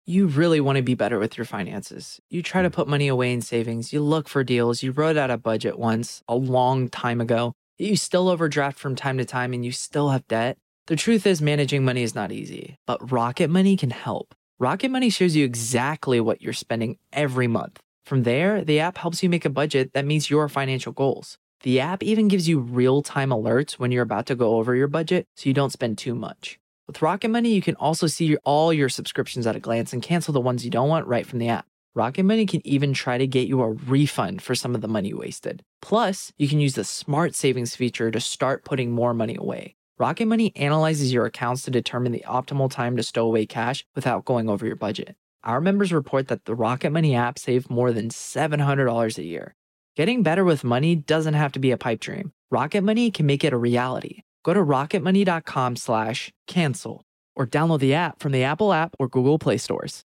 You really want to be better with your finances. You try to put money away in savings, you look for deals, you wrote out a budget once a long time ago, you still overdraft from time to time and you still have debt. The truth is, managing money is not easy, but Rocket Money can help. Rocket Money shows you exactly what you're spending every month. From there, the app helps you make a budget that meets your financial goals. The app even gives you real-time alerts when you're about to go over your budget so you don't spend too much. With Rocket Money, you can also see all your subscriptions at a glance and cancel the ones you don't want right from the app. Rocket Money can even try to get you a refund for some of the money you wasted. Plus, you can use the Smart Savings feature to start putting more money away. Rocket Money analyzes your accounts to determine the optimal time to stow away cash without going over your budget. Our members report that the Rocket Money app saved more than $700 a year. Getting better with money doesn't have to be a pipe dream. Rocket Money can make it a reality. Go to rocketmoney.com/cancel or download the app from the Apple app or Google Play stores.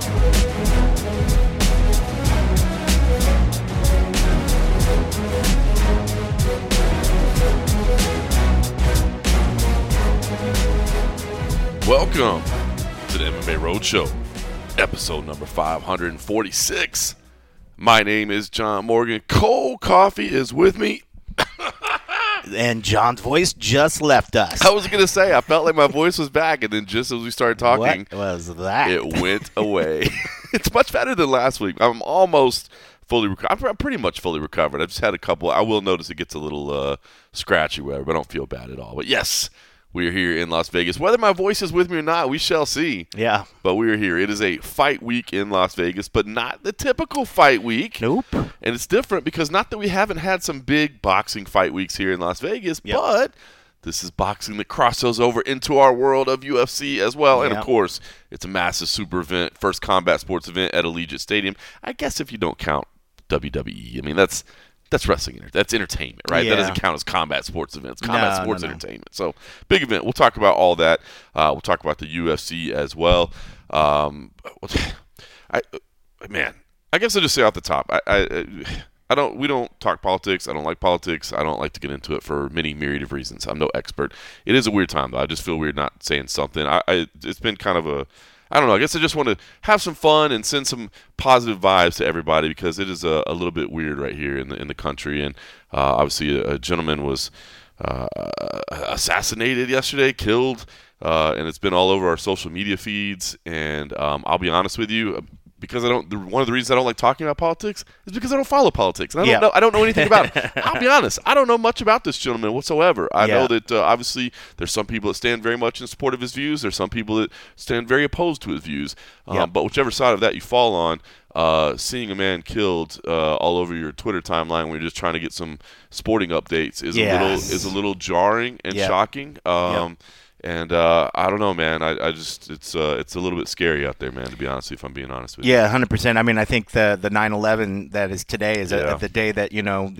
Welcome to the MMA Roadshow, episode number 546. My name is John Morgan. Cole Coffee is with me. And John's voice just left us. I was going to say, I felt like my voice was back, and then just as we started talking, what was that? It went away. It's much better than last week. I'm almost fully recovered. I'm pretty much fully recovered. I've just had a couple. I will notice it gets a little scratchy, whatever, but I don't feel bad at all. But yes, we are here in Las Vegas. Whether my voice is with me or not, we shall see. Yeah. But we are here. It is a fight week in Las Vegas, but not the typical fight week. Nope. And it's different because not that we haven't had some big boxing fight weeks here in Las Vegas, but this is boxing that crosses over into our world of UFC as well. And, of course, it's a massive super event, first combat sports event at Allegiant Stadium. I guess if you don't count WWE. I mean, that's wrestling. That's entertainment, right? Yeah. That doesn't count as combat sports events. Combat sports entertainment. So, big event. We'll talk about all that. We'll talk about the UFC as well. I guess I'll just say off the top, we don't talk politics. I don't like politics. I don't like to get into it for many myriad of reasons. I'm no expert. It is a weird time, though. I just feel weird not saying something. It's been kind of a, I don't know. I guess I just want to have some fun and send some positive vibes to everybody because it is a little bit weird right here in the country. And obviously, a gentleman was assassinated yesterday, killed, and it's been all over our social media feeds. And I'll be honest with you, because one of the reasons I don't like talking about politics is because I don't follow politics. And I don't know anything about it. I'll be honest. I don't know much about this gentleman whatsoever. I know that obviously there's some people that stand very much in support of his views. There's some people that stand very opposed to his views. But whichever side of that you fall on, seeing a man killed all over your Twitter timeline when you're just trying to get some sporting updates is a little jarring and shocking. And I don't know, man. I just it's a little bit scary out there, man. To be honest, if I'm being honest with you. Yeah, 100%. I mean, I think the 9/11 that is today is the day that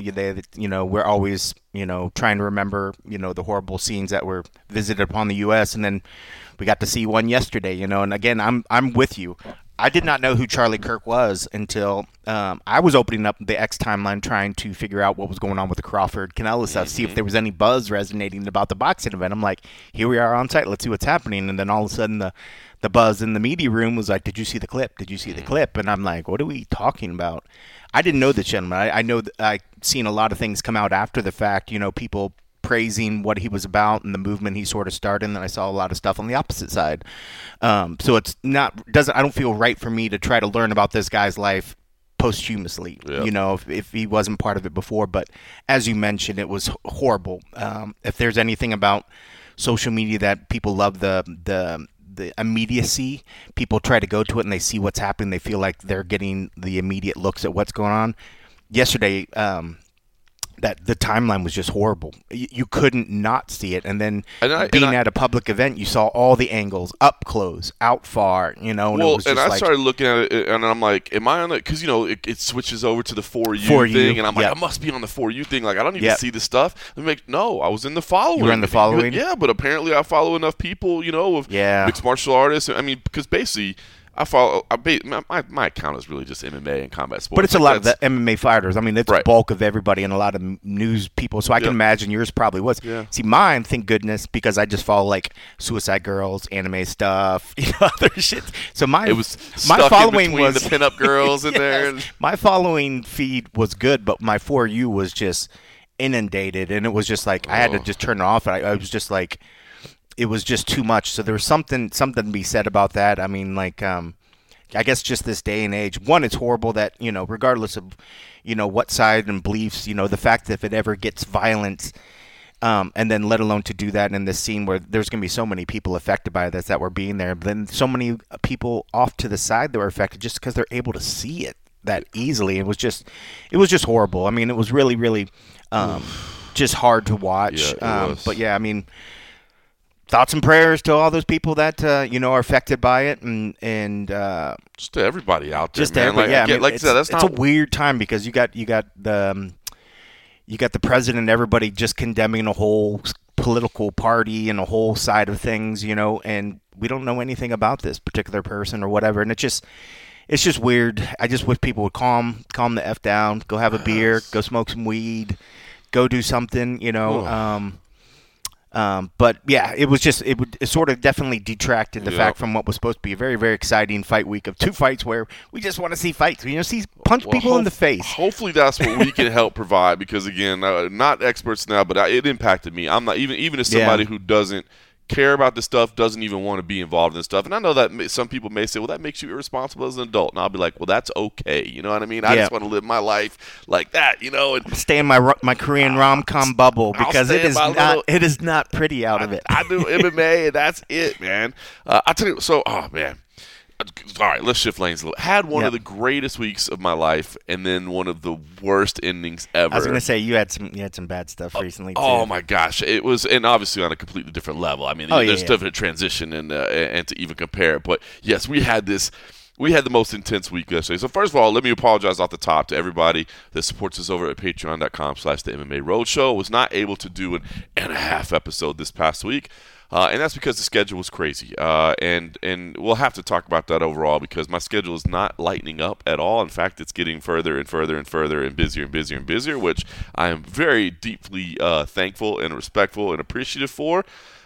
we're always trying to remember the horrible scenes that were visited upon the U.S. and then we got to see one yesterday. And again, I'm with you. I did not know who Charlie Kirk was until I was opening up the X timeline trying to figure out what was going on with the Crawford Canelo stuff, see if there was any buzz resonating about the boxing event. I'm like, here we are on site. Let's see what's happening. And then all of a sudden the buzz in the media room was like, did you see the clip? Did you see the clip? And I'm like, what are we talking about? I didn't know the gentleman. I know I've seen a lot of things come out after the fact, people praising what he was about and the movement he sort of started, and then I saw a lot of stuff on the opposite side. So it's I don't feel right for me to try to learn about this guy's life posthumously, if he wasn't part of it before. But as you mentioned, it was horrible. If there's anything about social media that people love, the immediacy, people try to go to it and they see what's happening. They feel like they're getting the immediate looks at what's going on. Yesterday, that the timeline was just horrible. You couldn't not see it. And then being at a public event, you saw all the angles, up close, out far, And I started looking at it, and I'm like, am I on it? Because, it switches over to the For You thing, and I'm like, I must be on the For You thing. Like, I don't even see the stuff. I'm like, no, I was in the following. You were in the following? Yeah, but apparently I follow enough people, of mixed martial artists. I mean, because basically, I follow. My account is really just MMA and combat sports. But it's a lot of the MMA fighters. I mean, it's the bulk of everybody and a lot of news people. So I can imagine yours probably was. Yeah. See, mine, thank goodness, because I just follow like Suicide Girls, anime stuff, other shit. So it was my following was the pinup girls in there. My following feed was good, but my For You was just inundated, and it was just like I had to just turn it off. I was just like. It was just too much. So there was something to be said about that. I mean, like, I guess just this day and age, one, it's horrible that, regardless of, what side and beliefs, the fact that if it ever gets violent, and then let alone to do that in this scene where there's going to be so many people affected by this that were being there, but then so many people off to the side that were affected just because they're able to see it that easily. It was just horrible. I mean, it was really, really just hard to watch. Yeah, but yeah, I mean, thoughts and prayers to all those people that are affected by it, and just to everybody out there. Just to everybody, I said, it's a weird time because you got the president, and everybody just condemning a whole political party and a whole side of things, and we don't know anything about this particular person or whatever, and it's just weird. I just wish people would calm the F down, go have a beer, go smoke some weed, go do something, But yeah, it sort of definitely detracted the fact from what was supposed to be a very, very exciting fight week of 2 fights where we just want to see fights. Punch people in the face. Hopefully that's what we can help provide because again, not experts now, but it impacted me. I'm not even as somebody who doesn't care about this stuff, doesn't even want to be involved in this stuff. And I know that some people may say, well, that makes you irresponsible as an adult. And I'll be like, well, that's okay. You know what I mean? I just want to live my life like that, and stay in my Korean rom-com bubble because it is not pretty out of it. I do MMA and that's it, man. I'll tell you, man. All right, let's shift lanes a little. Had one of the greatest weeks of my life, and then one of the worst endings ever. I was going to say you had some bad stuff recently too. Oh my gosh, it was, and obviously on a completely different level. I mean, there's different transition and to even compare. But yes, we had the most intense week yesterday. So first of all, let me apologize off the top to everybody that supports us over at patreon.com/the MMA Roadshow. Was not able to do an and a half episode this past week. And that's because the schedule was crazy. And we'll have to talk about that overall because my schedule is not lightening up at all. In fact, it's getting further and further and further and busier and busier and busier, which I am very deeply thankful and respectful and appreciative for.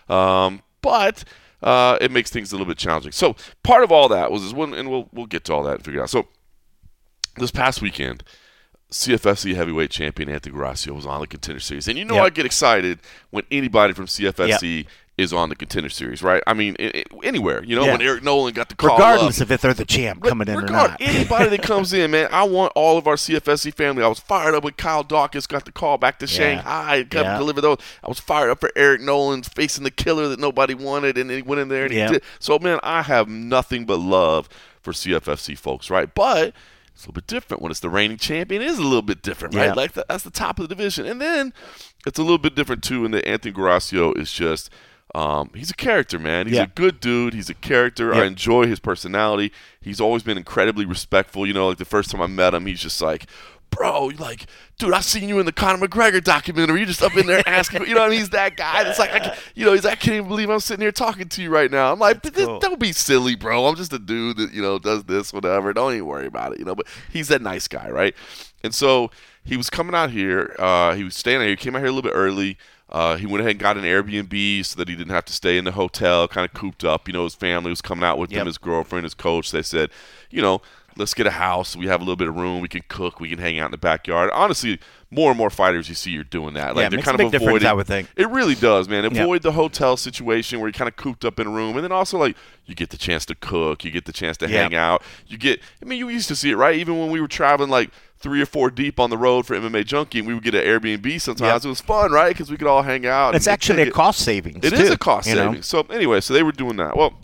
But it makes things a little bit challenging. So part of all that was this one, and we'll get to all that and figure it out. So this past weekend, CFFC heavyweight champion Anthony Gracio was on the Contender Series. And I get excited when anybody from CFFC is on the Contender Series, right? I mean, anywhere, when Eric Nolan got the call regardless up, if they're the champ coming in or not. Anybody that comes in, man, I want all of our CFFC family. I was fired up when Kyle Dawkins got the call back to Shanghai and come deliver those. I was fired up for Eric Nolan facing the killer that nobody wanted, and he went in there and he did. So, man, I have nothing but love for CFFC folks, right? But it's a little bit different when it's the reigning champion. It is a little bit different, right? Like that's the top of the division. And then it's a little bit different, too, in that Anthony Gracio is just he's a character, man. He's a good dude. He's a character. I enjoy his personality. He's always been incredibly respectful. Like the first time I met him, he's just like, bro, like, dude, I seen you in the Conor McGregor documentary. You're just up in there asking, he's that guy that's like, I can't even believe I'm sitting here talking to you right now. I'm like, don't be silly, bro. I'm just a dude that, does this, whatever. Don't even worry about it, but he's that nice guy, right? And so he was coming out here. He was staying there. He came out here a little bit early. He went ahead and got an Airbnb so that he didn't have to stay in the hotel, kind of cooped up. His family was coming out with him, his girlfriend, his coach. They said, let's get a house. We have a little bit of room. We can cook. We can hang out in the backyard. Honestly, more and more fighters you see are doing that. Like they're kind of avoiding. I would think it really does, man. Avoid the hotel situation where you're kind of cooped up in a room, and then also like you get the chance to cook. You get the chance to hang out. You used to see it, right? Even when we were traveling like 3 or 4 deep on the road for MMA Junkie, and we would get an Airbnb sometimes. It was fun, right? Because we could all hang out. It's actually a cost savings. It is a cost savings. So anyway, so they were doing that. Well,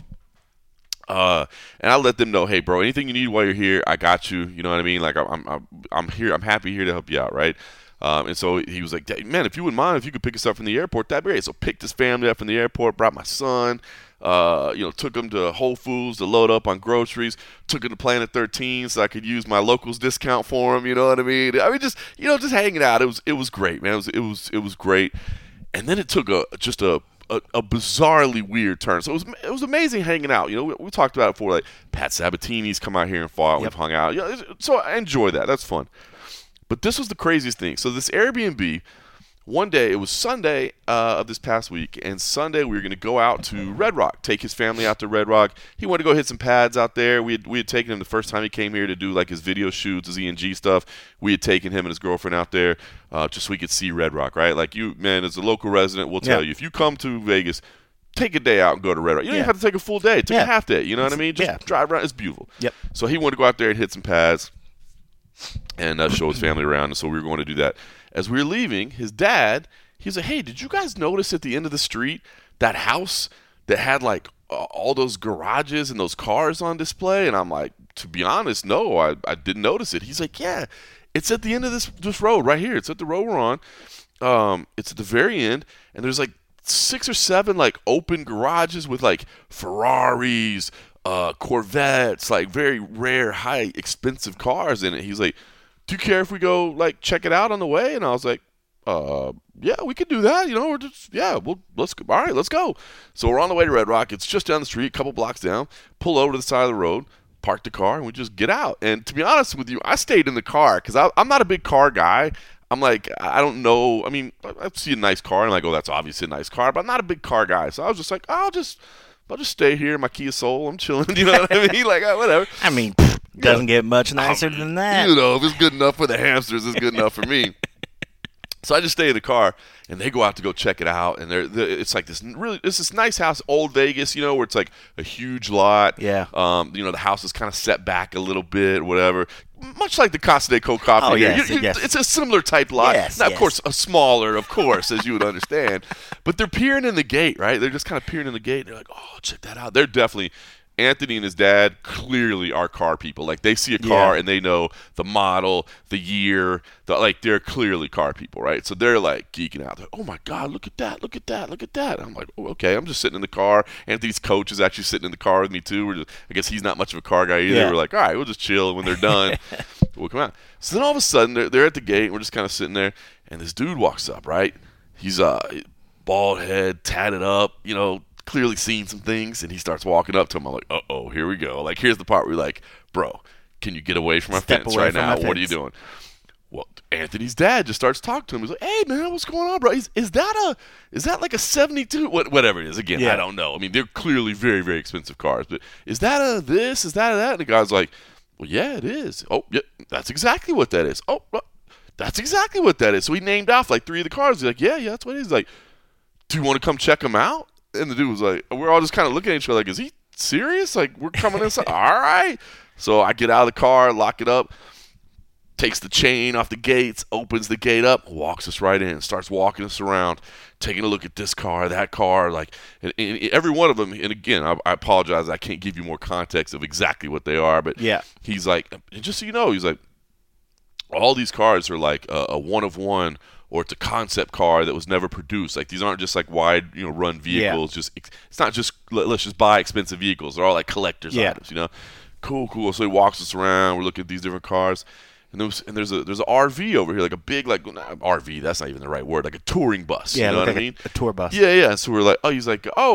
and I let them know, hey, bro, anything you need while you're here, I got you. You know what I mean? Like I'm here. I'm happy here to help you out, right? And so he was like, man, if you wouldn't mind, if you could pick us up from the airport, that'd be great. So picked his family up from the airport, brought my son. Took him to Whole Foods to load up on groceries, took him to Planet 13 so I could use my locals discount for him, you know what I mean? Just hanging out. It was great, man. It was great. And then it took a a bizarrely weird turn. So it was amazing hanging out. You know, we talked about it before, like Pat Sabatini's come out here and fought. We've hung out. You know, so I enjoy that. That's fun. But this was the craziest thing. So this Airbnb, one day, it was Sunday of this past week, and Sunday we were going to go out to Red Rock, take his family out to Red Rock. He wanted to go hit some pads out there. We had taken him the first time he came here to do like his video shoots, his E&G stuff. We had taken him and his girlfriend out there just so we could see Red Rock, right? Like you, man, as a local resident, we'll tell you, if you come to Vegas, take a day out and go to Red Rock. You don't even have to take a full day. Take a half day, you know what I mean? Just drive around. It's beautiful. Yep. So he wanted to go out there and hit some pads and show his family around, and so we were going to do that. As we were leaving, his dad, he's like, hey, did you guys notice at the end of the street that house that had like all those garages and those cars on display? And I'm like, to be honest, no, I didn't notice it. He's like, yeah, it's at the end of this road right here. It's at the road we're on. It's at the very end, and there's like 6 or 7 like open garages with like Ferraris, Corvettes, like very rare, high, expensive cars in it. He's like, do you care if we go like check it out on the way? And I was like, yeah, we could do that. You know, we're just, let's go. All right, let's go. So we're on the way to Red Rock. It's just down the street, a couple blocks down. Pull over to the side of the road, park the car, and we just get out. And to be honest with you, I stayed in the car because I'm not a big car guy. I'm like, I don't know. I mean, I see a nice car, and I'm like, oh, that's obviously a nice car, but I'm not a big car guy. So I was just like, I'll just stay here in my Kia Soul. I'm chilling. You know what I mean? Like, whatever. I mean, doesn't get much nicer than that. You know, if it's good enough for the hamsters, it's good enough for me. So I just stay in the car, and they go out to go check it out, and it's like this nice house, old Vegas, you know, where it's like a huge lot. Yeah. You know, the house is kind of set back a little bit, whatever. Much like the Casa de Coco Coffee. Oh, yes, yes. It's a similar type lot. Yes, now, of course, a smaller, of course, as you would understand. But they're peering in the gate, right? They're just kind of peering in the gate. They're like, oh, check that out. They're definitely – Anthony and his dad clearly are car people. Like, they see a car and they know the model, the year. They're clearly car people, right? So they're, like, geeking out. They're, oh, my God, look at that, look at that, look at that. And I'm like, oh, okay, I'm just sitting in the car. Anthony's coach is actually sitting in the car with me, too. I guess he's not much of a car guy either. Yeah. We're like, all right, we'll just chill. When they're done, we'll come out. So then all of a sudden, they're at the gate, and we're just kind of sitting there, and this dude walks up, right? He's bald head, tatted up, you know, clearly seen some things, and he starts walking up to him. I'm like, uh-oh, here we go. Like, here's the part where you're like, bro, can you get away from my fence right now? What are you doing? Well, Anthony's dad just starts talking to him. He's like, hey, man, what's going on, bro? Is that like a 72? Whatever it is. Again, I don't know. I mean, they're clearly very, very expensive cars. But is that a this? Is that a that? And the guy's like, well, yeah, it is. Oh, yeah, that's exactly what that is. Oh, that's exactly what that is. So he named off like 3 of the cars. He's like, yeah, that's what it is. He's like, do you want to come check them out? And the dude was like, we're all just kind of looking at each other like, is he serious? Like, we're coming inside? All right. So I get out of the car, lock it up, takes the chain off the gates, opens the gate up, walks us right in, starts walking us around, taking a look at this car, that car, like, and every one of them. And again, I apologize, I can't give you more context of exactly what they are, but he's like, and just so you know, he's like, all these cars are like a one of one, or it's a concept car that was never produced. Like, these aren't just like wide, you know, run vehicles. Just it's not just let's just buy expensive vehicles. They're all like collector's items, you know. Cool. So he walks us around. We're looking at these different cars, and there's a RV over here, like a big RV. That's not even the right word. Like a touring bus. Yeah, you know what like I mean? A tour bus. Yeah. So we're like, He's like, oh,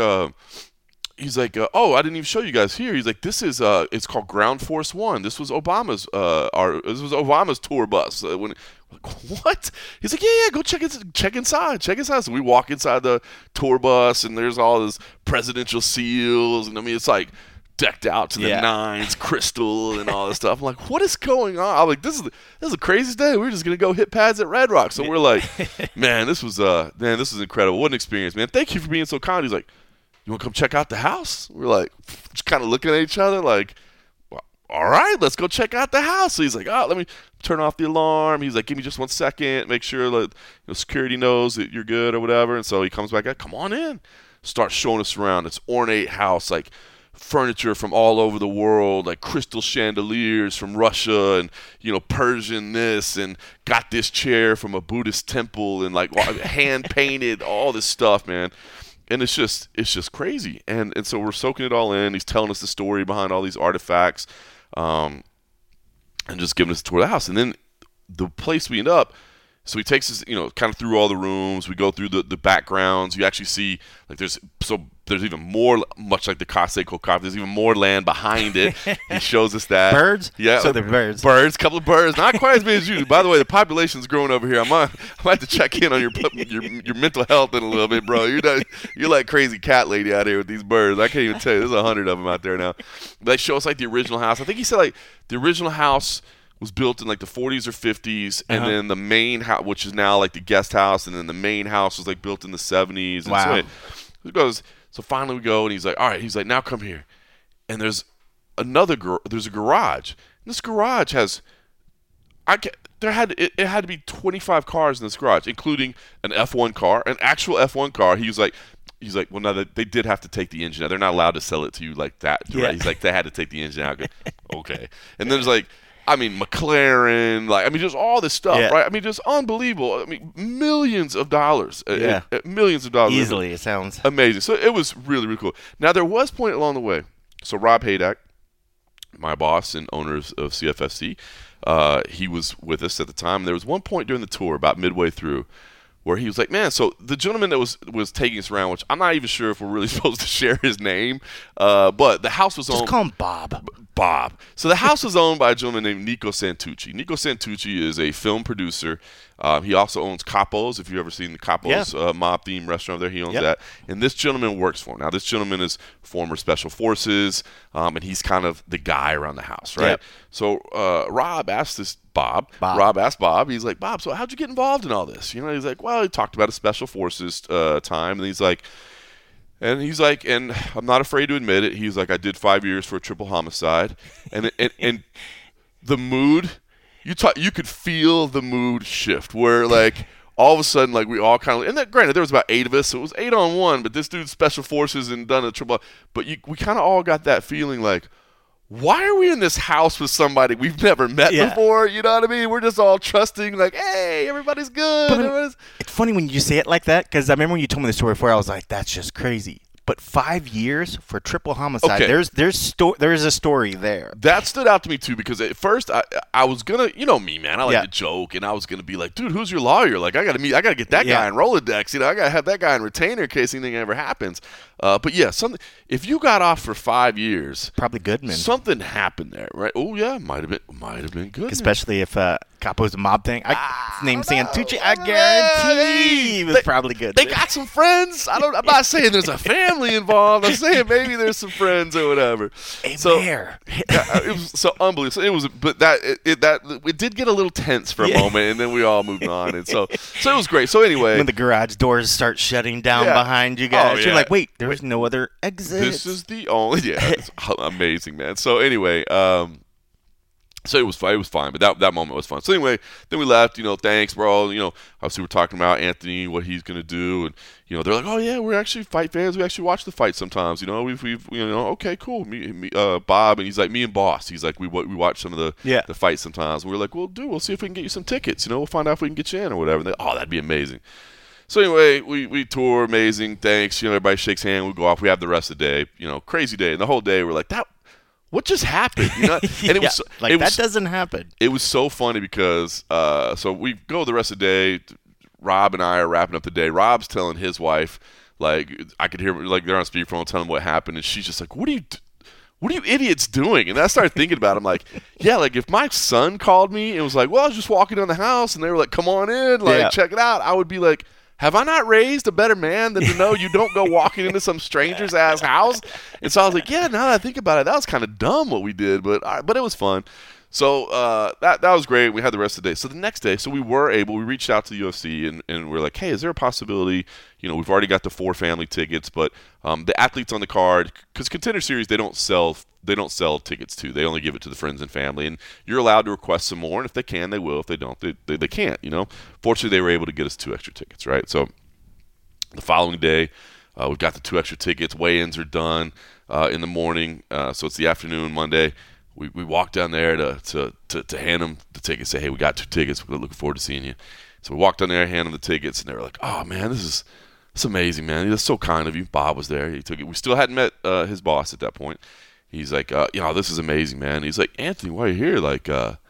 I didn't even show you guys here. He's like, this is it's called Ground Force One. This was Obama's tour bus. What? He's like, yeah, go check inside. So we walk inside the tour bus, and there's all this presidential seals, and I mean, it's like decked out to the nines, crystal, and all this stuff. I'm like, what is going on? I'm like, this is the craziest day. We're just gonna go hit pads at Red Rock. So we're like, this was incredible. What an experience, man. Thank you for being so kind. He's like, you want to come check out the house? We're like, just kind of looking at each other like, well, all right, let's go check out the house. So he's like, let me turn off the alarm. He's like, give me just 1 second, make sure that security knows that you're good or whatever. And so he comes back out, come on in, starts showing us around. It's ornate house, like furniture from all over the world, like crystal chandeliers from Russia, and Persian this, and got this chair from a Buddhist temple, and like hand painted, all this stuff, man. And it's just crazy. And so we're soaking it all in. He's telling us the story behind all these artifacts, and just giving us a tour of the house. And then the place we end up So he takes us, kind of through all the rooms. We go through the backgrounds. You actually see, like, there's even more, much like the Costco coffee, there's even more land behind it. He shows us that. Birds? Yeah. So they're birds. Birds, couple of birds. Not quite as many as you. By the way, the population's growing over here. I might have to check in on your mental health in a little bit, bro. You're like crazy cat lady out here with these birds. I can't even tell you. There's 100 of them out there now. They show us, like, the original house. I think he said, like, the original house was built in like the 40s or 50s, and then the main house, which is now like the guest house, and then the main house was like built in the 70s. And wow. So finally we go, and he's like, all right, he's like, now come here. And there's a garage. And this garage has, it had to be 25 cars in this garage, including an F1 car, an actual F1 car. He's like, well, no, they did have to take the engine out. They're not allowed to sell it to you like that. Right? Yeah. He's like, they had to take the engine out. Okay. And then there's like, McLaren, just all this stuff, yeah. right? Just unbelievable. millions of dollars. Yeah. Millions of dollars. Easily, it sounds. Amazing. So it was really, really cool. Now, there was a point along the way. So Rob Hadak, my boss and owner of CFFC, he was with us at the time. There was one point during the tour, about midway through, where he was like, man, so the gentleman that was taking us around, which I'm not even sure if we're really supposed to share his name, but the house was owned. Just call him Bob. So the house was owned by a gentleman named Nico Santucci. Nico Santucci is a film producer. He also owns Capo's. If you've ever seen the Capo's mob-themed restaurant there, he owns that. And this gentleman works for him. Now, this gentleman is former Special Forces, and he's kind of the guy around the house, right? Yep. So Rob asked this Rob asked Bob. He's like, Bob, so how'd you get involved in all this? He's like, well, he talked about a Special Forces time, and he's like, and I'm not afraid to admit it. He's like, I did 5 years for a triple homicide, and the mood, you could feel the mood shift where like all of a sudden like we all kind of, and that, granted there was about 8 of us, so it was 8 on 1, but this dude's Special Forces and done a triple, but we kind of all got that feeling like, why are we in this house with somebody we've never met before? You know what I mean? We're just all trusting, like, hey, everybody's good. It's funny when you say it like that, because I remember when you told me the story before, I was like, that's just crazy. But 5 years for triple homicide, there's a story there. That stood out to me, too, because at first I was going to, me, man, I like to joke, and I was going to be like, dude, who's your lawyer? Like, I got to get that guy in Rolodex. I got to have that guy in retainer in case anything ever happens. But yeah, if you got off for 5 years, probably Goodman. Something happened there, right? Oh yeah, might have been Goodman. Especially if Capo's a mob thing. His name's Santucci. I guarantee he was probably good. They got some friends. I'm not saying there's a family involved. I'm saying maybe there's some friends or whatever. It was so unbelievable. It was, but it did get a little tense for a moment, and then we all moved on, and so it was great. So anyway, when the garage doors start shutting down behind you guys, you're like, wait. There's no other exit. This is the only. Yeah, it's amazing, man. So anyway, so it was fine, but that moment was fun. So anyway, then we left. Thanks, bro. Obviously we're talking about Anthony, what he's gonna do, and they're like, oh yeah, we're actually fight fans. We actually watch the fight sometimes. We've okay, cool. Me, Bob, and he's like, me and Boss. He's like, we watch some of the fights sometimes. And we're like, well, dude, we'll see if we can get you some tickets. We'll find out if we can get you in or whatever. And that'd be amazing. So anyway, we tour, amazing, thanks. Everybody shakes hands, we go off. We have the rest of the day, crazy day. And the whole day we're like, what just happened? And that doesn't happen. It was so funny because so we go the rest of the day. Rob and I are wrapping up the day. Rob's telling his wife, like, I could hear, like, they're on speakerphone telling him what happened, and she's just like, what are you idiots doing? And I started thinking about it. I'm like, yeah, like if my son called me and was like, well, I was just walking down the house, and they were like, come on in, like, check it out, I would be like, have I not raised a better man than to know you don't go walking into some stranger's ass house? And so I was like, yeah, now that I think about it, that was kind of dumb what we did, but it was fun. So that was great. We had the rest of the day. So the next day, we reached out to the UFC and we're like, hey, is there a possibility, we've already got the 4 family tickets, but the athletes on the card, because Contender Series, they don't sell tickets to. They only give it to the friends and family, and you're allowed to request some more, and if they can, they will. If they don't, they can't, Fortunately, they were able to get us 2 extra tickets, right? So the following day, we've got the 2 extra tickets. Weigh-ins are done in the morning, so it's the afternoon, Monday. We walk down there to hand them the tickets, say, hey, we got 2 tickets. We're looking forward to seeing you. So we walked down there, hand them the tickets, and they were like, oh, man, it's amazing, man. That's so kind of you. Bob was there. He took it. We still hadn't met his boss at that point. He's like, this is amazing, man. He's like, Anthony, why are you here? Like,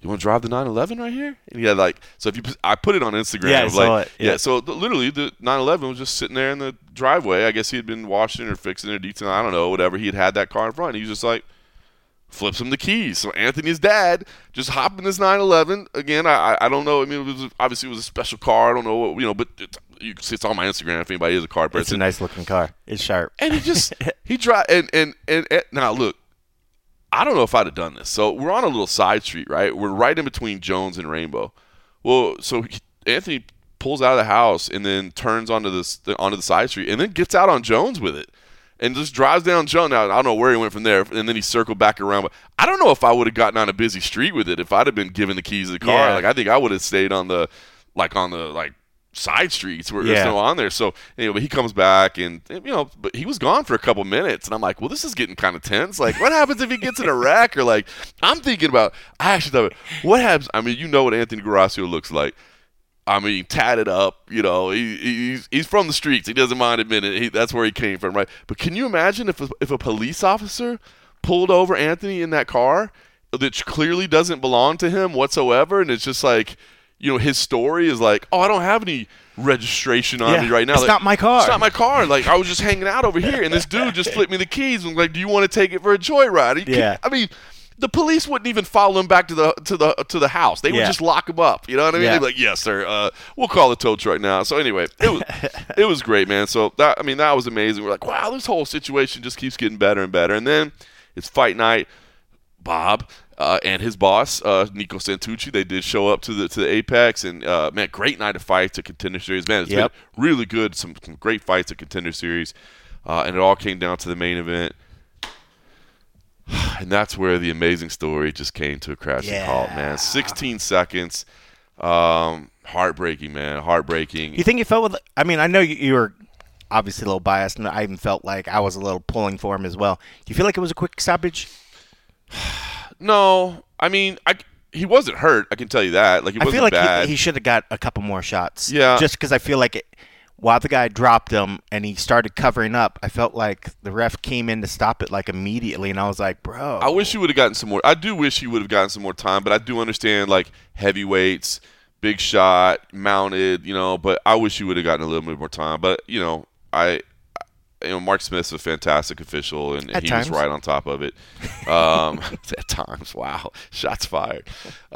you want to drive the 911 right here? And he had so I put it on Instagram. Yeah, I saw it. Yeah. So literally the 911 was just sitting there in the driveway. I guess he had been washing or fixing it or detailing, I don't know, whatever. He had that car in front. And he was just like, flips him the keys. So Anthony's dad just hopped in this 911. Again, I don't know. I mean, obviously it was a special car. I don't know what, but you can see it's on my Instagram if anybody is a car person. It's a nice looking car. It's sharp. And he drive and now look, I don't know if I'd have done this. So we're on a little side street, right? We're right in between Jones and Rainbow. Well, so Anthony pulls out of the house and then turns onto the side street and then gets out on Jones with it and just drives down Jones. Now, I don't know where he went from there, and then he circled back around. But I don't know if I would have gotten on a busy street with it if I'd have been given the keys to the car. Yeah. Like, I think I would have stayed on the side streets where there's no on there. So anyway, he comes back and but he was gone for a couple minutes, and I'm like, well, this is getting kind of tense. Like, what happens if he gets in a wreck? Or like, I'm thinking about. I actually thought, what happens? I mean, what Anthony Garasio looks like. I mean, tatted up. He's from the streets. He doesn't mind admitting it. That's where he came from, right? But can you imagine if a police officer pulled over Anthony in that car that clearly doesn't belong to him whatsoever, and it's just like. His story is like, oh, I don't have any registration on me right now. It's not my car. It's not my car. Like, I was just hanging out over here, and this dude just flipped me the keys and was like, do you want to take it for a joyride? I mean, the police wouldn't even follow him back to the house. They would just lock him up. You know what I mean? They'd be like, yes, sir. We'll call the tow truck now. So anyway, it was great, man. So that was amazing. We're like, wow, this whole situation just keeps getting better and better. And then it's fight night. Bob and his boss, Nico Santucci, they did show up to the Apex, and man, great night of fights at Contender Series. Man, it's been really good. Some great fights at Contender Series, and it all came down to the main event, and that's where the amazing story just came to a crashing halt. Man, 16 seconds, heartbreaking, man, heartbreaking. You think you felt with? I mean, I know you were obviously a little biased, and I even felt like I was a little pulling for him as well. Do you feel like it was a quick stoppage? No, I mean, he wasn't hurt. I can tell you that. Like, he wasn't bad. I feel like he should have got a couple more shots. Yeah. Just because I feel like while the guy dropped him and he started covering up, I felt like the ref came in to stop it like immediately, and I was like, bro. I wish he would have gotten some more. I do wish he would have gotten some more time, but I do understand like heavyweights, big shot, mounted, but I wish he would have gotten a little bit more time. But Mark Smith's a fantastic official, and he was right on top of it. At times, wow, shots fired.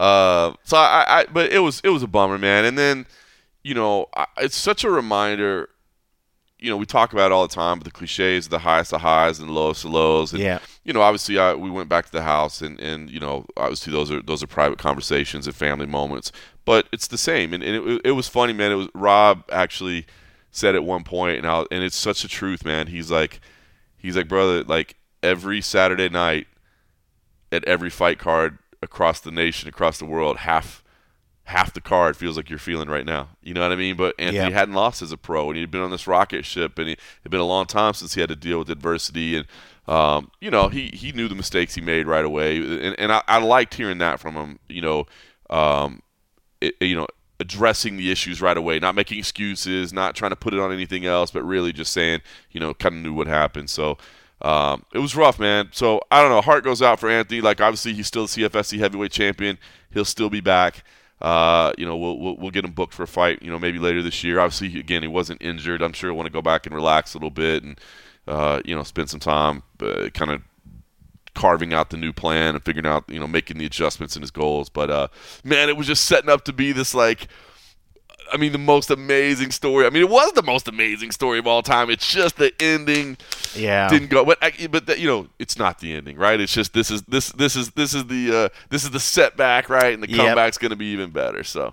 But it was a bummer, man. And then, it's such a reminder. We talk about it all the time, but the cliches, the highest of highs and the lowest of lows. And, obviously, we went back to the house, and obviously those are private conversations and family moments. But it's the same, and it was funny, man. It was Rob actually said at one point, and it's such a truth, man. He's like, brother, like every Saturday night at every fight card across the nation, across the world, half the card feels like you're feeling right now. You know what I mean? But Anthony hadn't lost as a pro, and he'd been on this rocket ship, and it had been a long time since he had to deal with adversity, and he knew the mistakes he made right away, and I liked hearing that from him. Addressing the issues right away, not making excuses, not trying to put it on anything else, but really just saying, kind of knew what happened. So it was rough, man. So I don't know. Heart goes out for Anthony. Like, obviously, he's still the CFFC heavyweight champion. He'll still be back. We'll get him booked for a fight, maybe later this year. Obviously, again, he wasn't injured. I'm sure he'll want to go back and relax a little bit and, spend some time kind of carving out the new plan and figuring out, making the adjustments in his goals. But, man, it was just setting up to be this, the most amazing story. I mean, it was the most amazing story of all time. It's just the ending didn't go. But it's not the ending, right? It's just this is the setback, right? And the comeback's going to be even better. So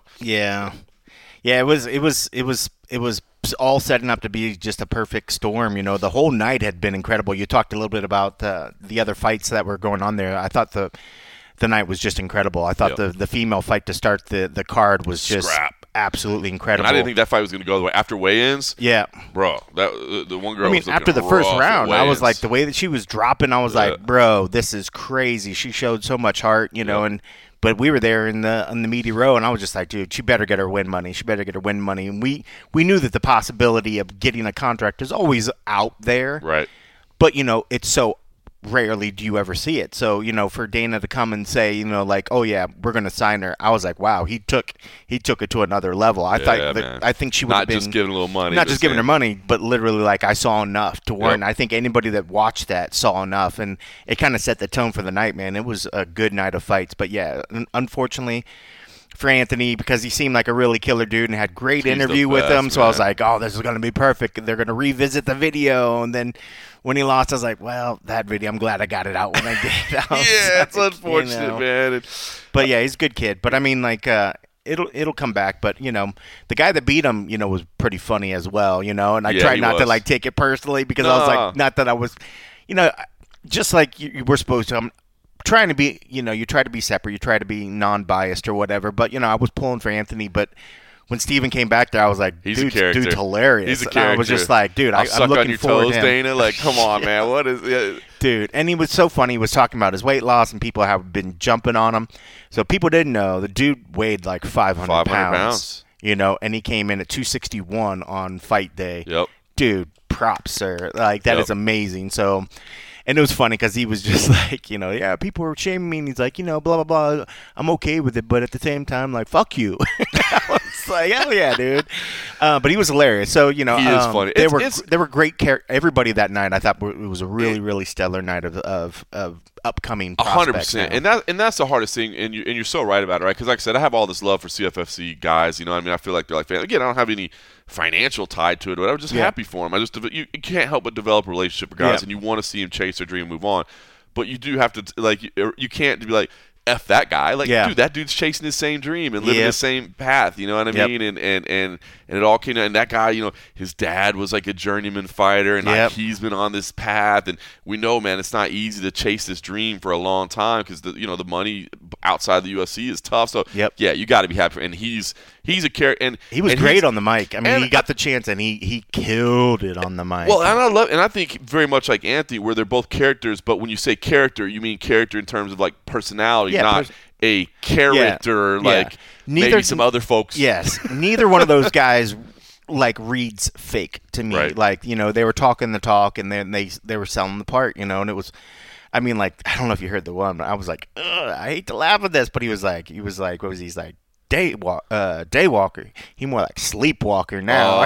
it was all setting up to be just a perfect storm. The whole night had been incredible. You talked a little bit about the other fights that were going on there. I thought the night was just incredible. I thought the female fight to start the card was just absolutely incredible. And I didn't think that fight was going to go the way after weigh-ins. Yeah, bro, the one girl. I mean, after the first round, I was like, the way that she was dropping, I was like, bro, this is crazy. She showed so much heart, But we were there in the meaty row, and I was just like, dude, she better get her win money. She better get her win money. And we knew that the possibility of getting a contract is always out there. Right. But, it's so rarely do you ever see it. So, for Dana to come and say, like, oh yeah, we're going to sign her. I was like, wow, he took it to another level. I think she would have been not just giving a little money, not just giving her money, but literally like I saw enough to warrant. I think anybody that watched that saw enough, and it kind of set the tone for the night, man. It was a good night of fights, but yeah, unfortunately for Anthony, because he seemed like a really killer dude and had great interview with him. So I was like, oh, this is going to be perfect. They're going to revisit the video. And then when he lost, I was like, well, that video, I'm glad I got it out when I did. Yeah, it's unfortunate, man. But yeah, he's a good kid. But I mean, like, it'll come back. But, the guy that beat him, was pretty funny as well, and I tried not to, like, take it personally because I was like, not that I was, just like you were supposed to. I'm trying to be, you try to be separate, you try to be non-biased or whatever. But, I was pulling for Anthony. But when Steven came back there, I was like, dude's hilarious. He's a character. I was just like, dude, I'm suck looking on your forward toes, to him. Dana. Like, come on, man. What is it? Dude, and he was so funny. He was talking about his weight loss, and people have been jumping on him. So people didn't know the dude weighed like 500 pounds. And he came in at 261 on fight day. Yep. Dude, props, sir. Like, that is amazing. So, and it was funny because he was just like, yeah, people were shaming me, and he's like, blah, blah, blah. I'm okay with it, but at the same time, like, fuck you. I was like, hell yeah, dude. But he was hilarious. So, he is funny. There were great everybody that night. I thought it was a really, really stellar night of upcoming prospects. 100%. And that's the hardest thing, and you're so right about it, right? Because like I said, I have all this love for CFFC guys. I feel like they're like fans. Again, I don't have any financial tied to it, but I was just happy for them. You can't help but develop a relationship with guys, and you want to see them chase their dream and move on. But you do have to, like, you can't be like, F that guy. Like, dude, that dude's chasing his same dream and living the same path, you know what I mean? And it all came out. And that guy, his dad was like a journeyman fighter, and like, he's been on this path. And we know, man, it's not easy to chase this dream for a long time because the money outside the UFC is tough. So yeah, you got to be happy. And he's a character, and he was great on the mic. I mean, he got the chance, and he killed it on the mic. Well, and I think very much like Anthony, where they're both characters, but when you say character, you mean character in terms of like personality, not a character like maybe some other folks. Yes, neither one of those guys like reads fake to me. Right. Like, they were talking the talk, and then they were selling the part, and it was. I mean, like, I don't know if you heard the one, but I was like, I hate to laugh at this, but he was like, what was he? He's like, Daywalker. He more like Sleepwalker now.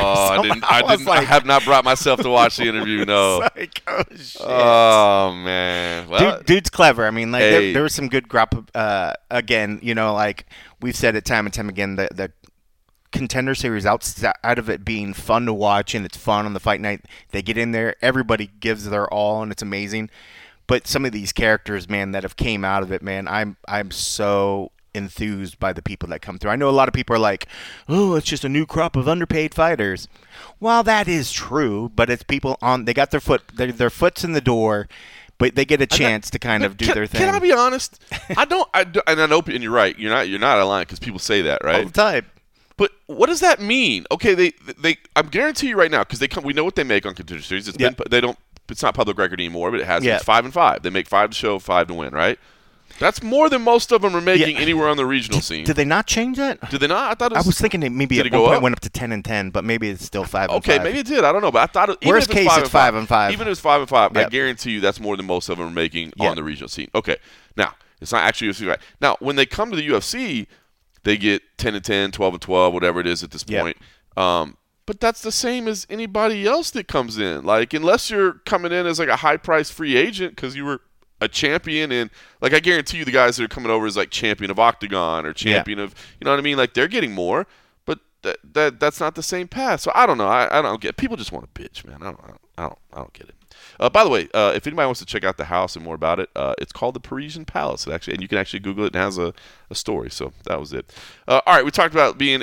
I have not brought myself to watch the interview. No. Like, oh shit. Oh man. Well, dude's clever. I mean, like, there was some good again, like we've said it time and time again. The Contender Series, outside of it being fun to watch and it's fun on the fight night, they get in there, everybody gives their all, and it's amazing. But some of these characters, man, that have came out of it, man, I'm so enthused by the people that come through. I know a lot of people are like, oh, it's just a new crop of underpaid fighters. Well, that is true, but it's people they got their foot's in the door, but they get a chance to kind of do their thing. Can I be honest? I know, and you're right. You're not lying because people say that, right? All the time. But what does that mean? Okay, they I'm guarantee you right now because we know what they make on Contender Series. It's not public record anymore, but it has. It's 5-5. They make 5 to show, 5 to win, right? That's more than most of them are making anywhere on the regional scene. Did they not change that? Did they not? I thought I was thinking maybe at one point it went up to 10-10, but maybe it's still 5-5. Okay, maybe it did. I don't know, but I thought worst case it's 5-5. Even if it's 5-5, I guarantee you that's more than most of them are making on the regional scene. Okay, now it's not actually UFC, right? Now when they come to the UFC, they get 10-10, 12-12, whatever it is at this point. But that's the same as anybody else that comes in. Like, unless you're coming in as like a high-priced free agent because you were a champion, and like I guarantee you the guys that are coming over as like champion of Octagon or champion of, you know what I mean? Like, they're getting more, but that's not the same path. So I don't know. I don't get it. People just want to bitch, man. I don't get it. By the way, if anybody wants to check out the house and more about it, it's called the Parisian Palace. And you can actually Google it. And it has a story. So that was it. All right, we talked about being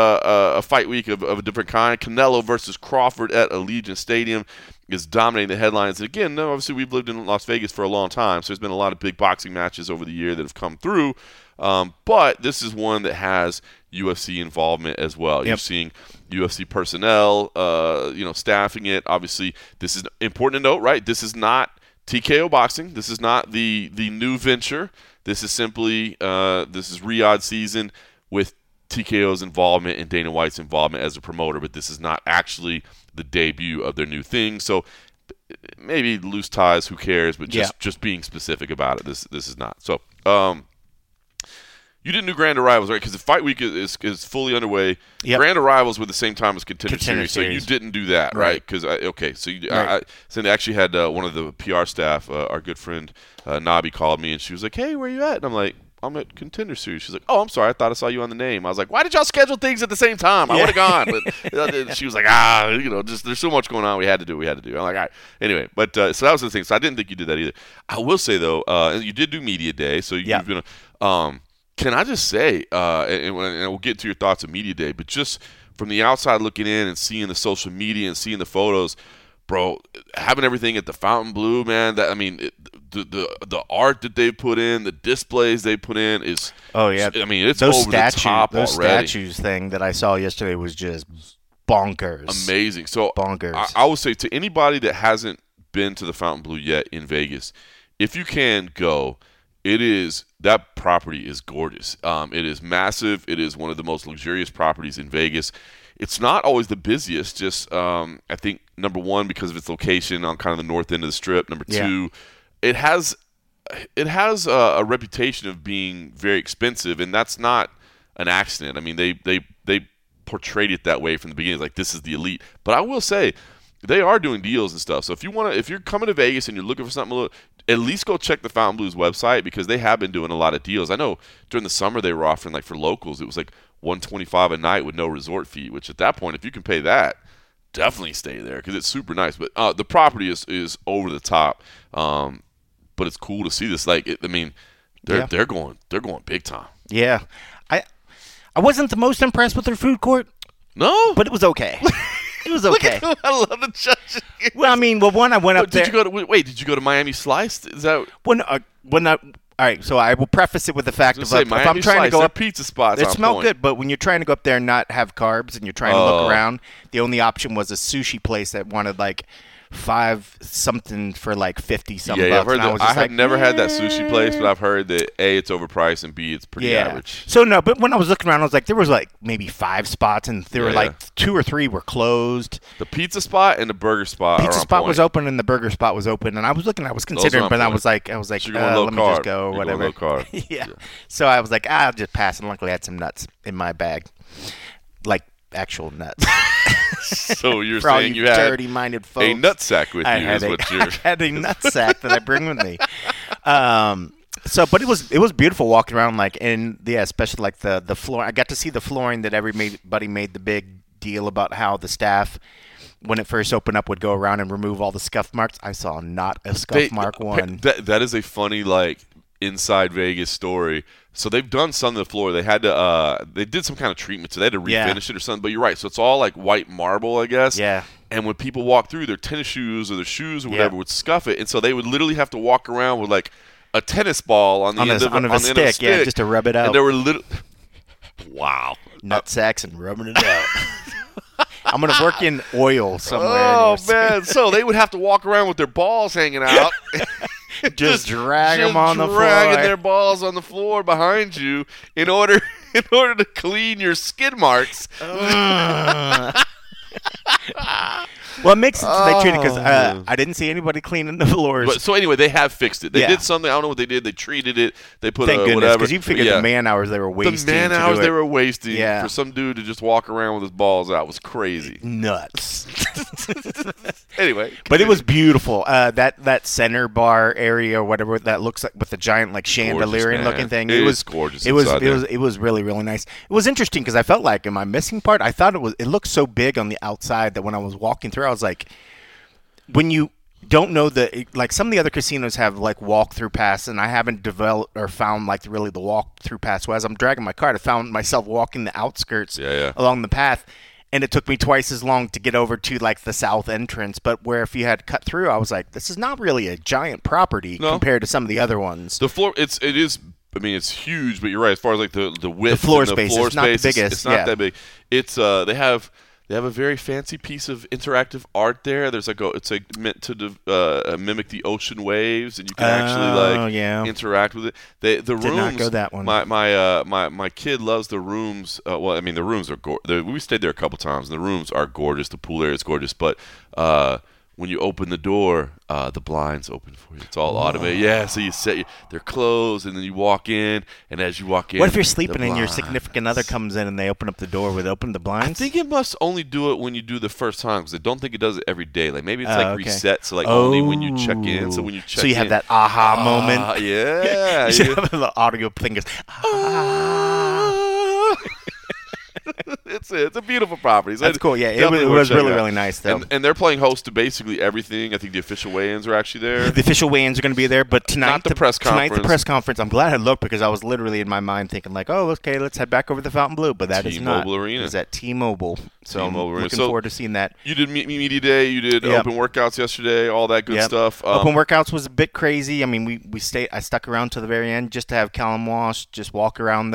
a fight week of a different kind. Canelo versus Crawford at Allegiant Stadium is dominating the headlines. And again, obviously we've lived in Las Vegas for a long time, so there's been a lot of big boxing matches over the year that have come through. But this is one that has UFC involvement as well. You're seeing UFC personnel, staffing it. Obviously, this is important to note, right? This is not TKO Boxing. This is not the new venture. This is simply this is Riyadh season with TKO's involvement and Dana White's involvement as a promoter, but this is not actually the debut of their new thing. So maybe loose ties, who cares? But just being specific about it. This is not. So, you didn't do Grand Arrivals, right? Because the fight week is fully underway. Yep. Grand Arrivals were the same time as Contender Series, so you didn't do that, right? Because so I actually had one of the PR staff, our good friend Nabi, called me, and she was like, "Hey, where you at?" And I'm like, "I'm at Contender Series." She's like, "Oh, I'm sorry, I thought I saw you on the name." I was like, "Why did y'all schedule things at the same time? I would have gone." But she was like, just there's so much going on. We had to do. I'm like, all right. Anyway, but so that was the thing. So I didn't think you did that either. I will say though, you did do Media Day, so you've been. Can I just say, and we'll get to your thoughts of Media Day, but just from the outside looking in and seeing the social media and seeing the photos, bro, having everything at the Fontainebleau, man. The art that they put in, the displays they put in is. Oh yeah, I mean it's over the top already. Those statues thing that I saw yesterday was just bonkers. Amazing. So bonkers. I would say to anybody that hasn't been to the Fontainebleau yet in Vegas, if you can go. That property is gorgeous. It is massive. It is one of the most luxurious properties in Vegas. It's not always the busiest. Just I think number one, because of its location on kind of the north end of the Strip. Number two, it has a reputation of being very expensive, and that's not an accident. I mean, they portrayed it that way from the beginning, like this is the elite. But I will say, they are doing deals and stuff. So if you're coming to Vegas and you're looking for something a little, at least go check the Fontainebleau's website, because they have been doing a lot of deals. I know during the summer they were offering, like for locals, it was like $125 a night with no resort fee, which at that point, if you can pay that, definitely stay there because it's super nice. But the property is over the top. But it's cool to see this. Like, they're going big time. Yeah. I wasn't the most impressed with their food court. No? But it was okay. It was okay. I love the judges. Well, I mean, one, I went up there. Did you go to Miami Slice? Is that all right, so I will preface it with the fact of if I'm trying to go up pizza spots. It smelled good, but when you're trying to go up there and not have carbs and you're trying to look around, the only option was a sushi place that wanted like $5 something for like 50 something. Yeah, bucks. I have never had that sushi place, but I've heard that A, it's overpriced, and B, it's pretty average. So no, but when I was looking around, I was like, there was like maybe 5 spots, and there were like 2 or 3 were closed. The pizza spot and the burger spot. Pizza spot was open and the burger spot was open, and I was considering, but I was like, so let me just go or whatever. Low carb. Yeah. So I was like, I'll just pass, and luckily I had some nuts in my bag, like actual nuts. So you're saying you had dirty-minded folks. A nut sack with you? I had a nut sack that I bring with me. But it was beautiful walking around, like, and especially like the floor. I got to see the flooring that everybody made the big deal about how the staff, when it first opened up, would go around and remove all the scuff marks. I saw not a scuff mark one. That is a funny, like, inside Vegas story. So they've done some of the floor. They had to they did some kind of treatment, so they had to refinish it or something. But you're right. So it's all like white marble, I guess. Yeah. And when people walk through, their tennis shoes or their shoes or whatever would scuff it, and so they would literally have to walk around with like a tennis ball on the end of a stick, just to rub it out. And there were wow, nut sacks and rubbing it out. I'm gonna work in oil somewhere. Oh man! So they would have to walk around with their balls hanging out. just drag them on the floor. Dragging their balls on the floor behind you in order to clean your skid marks. Well, it makes sense they treat it because I didn't see anybody cleaning the floors. But, so anyway, they have fixed it. They did something. I don't know what they did. They treated it. They put Thank goodness, whatever. because you figured the man hours they were wasting. The man hours they were wasting for some dude to just walk around with his balls out was crazy. Nuts. Anyway, but it was beautiful. That center bar area or whatever that looks like with the giant like chandelier looking thing. It was gorgeous. It was really, really nice. It was interesting because I felt like, am I missing part? I thought it looked so big on the outside that when I was walking through, I was like, when you don't know like some of the other casinos have like walk-through pass, and I haven't developed or found like really the walk-through pass. So as I'm dragging my cart, I found myself walking the outskirts along the path, and it took me twice as long to get over to like the south entrance. But where if you had cut through, I was like, this is not really a giant property compared to some of the other ones. The floor, it is. I mean, it's huge, but you're right. As far as like the width, the floor space, it's not the biggest. It's not that big. It's they have a very fancy piece of interactive art there. There's it's meant to mimic the ocean waves, and you can actually interact with it. The rooms. Did not go that one. My kid loves the rooms. Well, I mean, the rooms are gorgeous. We stayed there a couple times, and the rooms are gorgeous. The pool area is gorgeous, but when you open the door, the blinds open for you. It's all automated. Yeah, so they're closed, and then you walk in, and as you walk in, what if you're sleeping and your significant other comes in and they open up the door with open the blinds? I think it must only do it when you do the first time, because I don't think it does it every day. Like maybe it's reset, so only when you check in. So when you check in, so you have that aha moment. Yeah, you should have the audio thing goes. It's a beautiful property. So that's cool. Yeah, it was really nice though. And they're playing host to basically everything. I think the official weigh-ins are actually there. The official weigh-ins are going to be there, but tonight not the press conference. Tonight the press conference. I'm glad I looked because I was literally in my mind thinking like, oh, okay, let's head back over to the Fontainebleau, but that is not. T-Mobile Arena. It's at T-Mobile. So I'm looking so forward to seeing that. You did media day. You did open workouts yesterday. All that good stuff. Open workouts was a bit crazy. I mean, I stuck around to the very end just to have Callum Walsh just walk around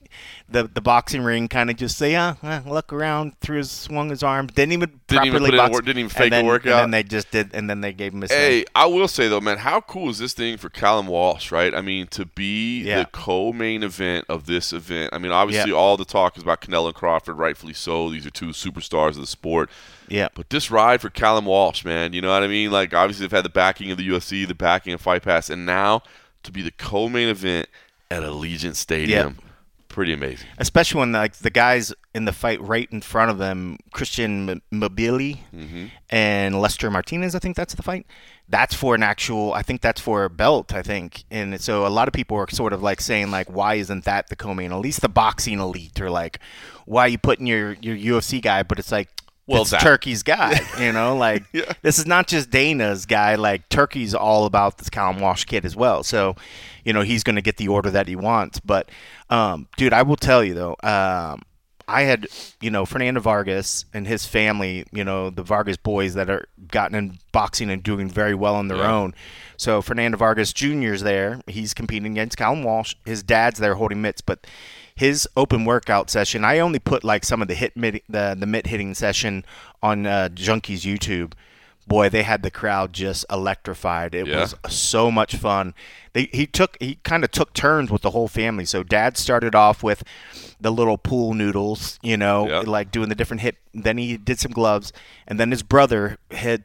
the boxing ring, kind of just say, look around, swung his arm, didn't even properly box, didn't even fake a workout. And then they just did, and then they gave him a Hey, I will say though, man, how cool is this thing for Callum Walsh, right? I mean, to be the co-main event of this event. I mean, obviously all the talk is about Canelo and Crawford, rightfully so. These are two superstars of the sport. Yeah. But this ride for Callum Walsh, man, you know what I mean? Like, obviously they've had the backing of the UFC, the backing of Fight Pass, and now to be the co-main event at Allegiant Stadium. Yep. Pretty amazing. Especially when the guys in the fight right in front of them, Christian Mobili and Lester Martinez, I think that's the fight. That's for I think that's for a belt, I think. And so a lot of people are sort of like saying like, why isn't that the co-main? At least the boxing elite, or like, why are you putting your UFC guy? But it's like, it's Turkey's guy, like this is not just Dana's guy. Like Turkey's all about this Callum Walsh kid as well. So, he's going to get the order that he wants. But, dude, I will tell you though, I had, Fernando Vargas and his family, the Vargas boys that are gotten in boxing and doing very well on their own. So Fernando Vargas Jr. is there. He's competing against Callum Walsh. His dad's there holding mitts, but his open workout session, I only put like some of the mitt hitting session on Junkie's YouTube. Boy, they had the crowd just electrified. It was so much fun. He kind of took turns with the whole family. So Dad started off with the little pool noodles, like doing the different hit. Then he did some gloves, and then his brother I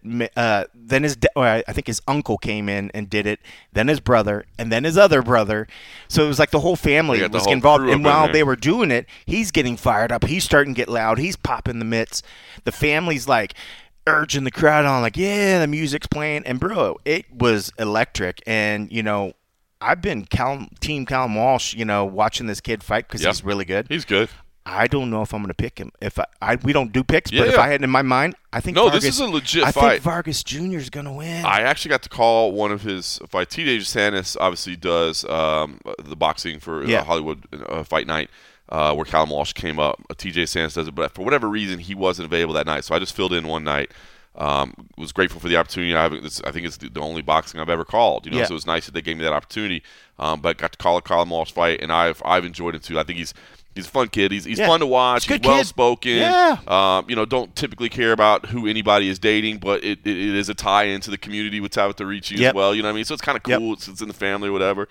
think his uncle came in and did it. Then his brother, and then his other brother. So it was like the whole family was involved. And while they were doing it, he's getting fired up. He's starting to get loud. He's popping the mitts. The family's like urging the crowd on, like, yeah, the music's playing. And bro, it was electric. And I've been Team Callum Walsh, watching this kid fight because he's really good. He's good. I don't know if I'm going to pick him. If we don't do picks, but if I had it in my mind, I think this is a legit fight. I think Vargas Jr. is going to win. I actually got to call one of his fights. TJ Sanis obviously does the boxing for Hollywood Fight Night. Where Callum Walsh came up. TJ Sanis does it, but for whatever reason, he wasn't available that night. So I just filled in one night. Was grateful for the opportunity. I think it's the only boxing I've ever called. So it was nice that they gave me that opportunity. But got to call a Callum Walsh fight, and I've enjoyed it too. I think he's a fun kid. He's fun to watch. He's well spoken. Yeah. Don't typically care about who anybody is dating, but it is a tie into the community with Tabitha Ricci as well. You know what I mean? So it's kind of cool. It's in the family or whatever.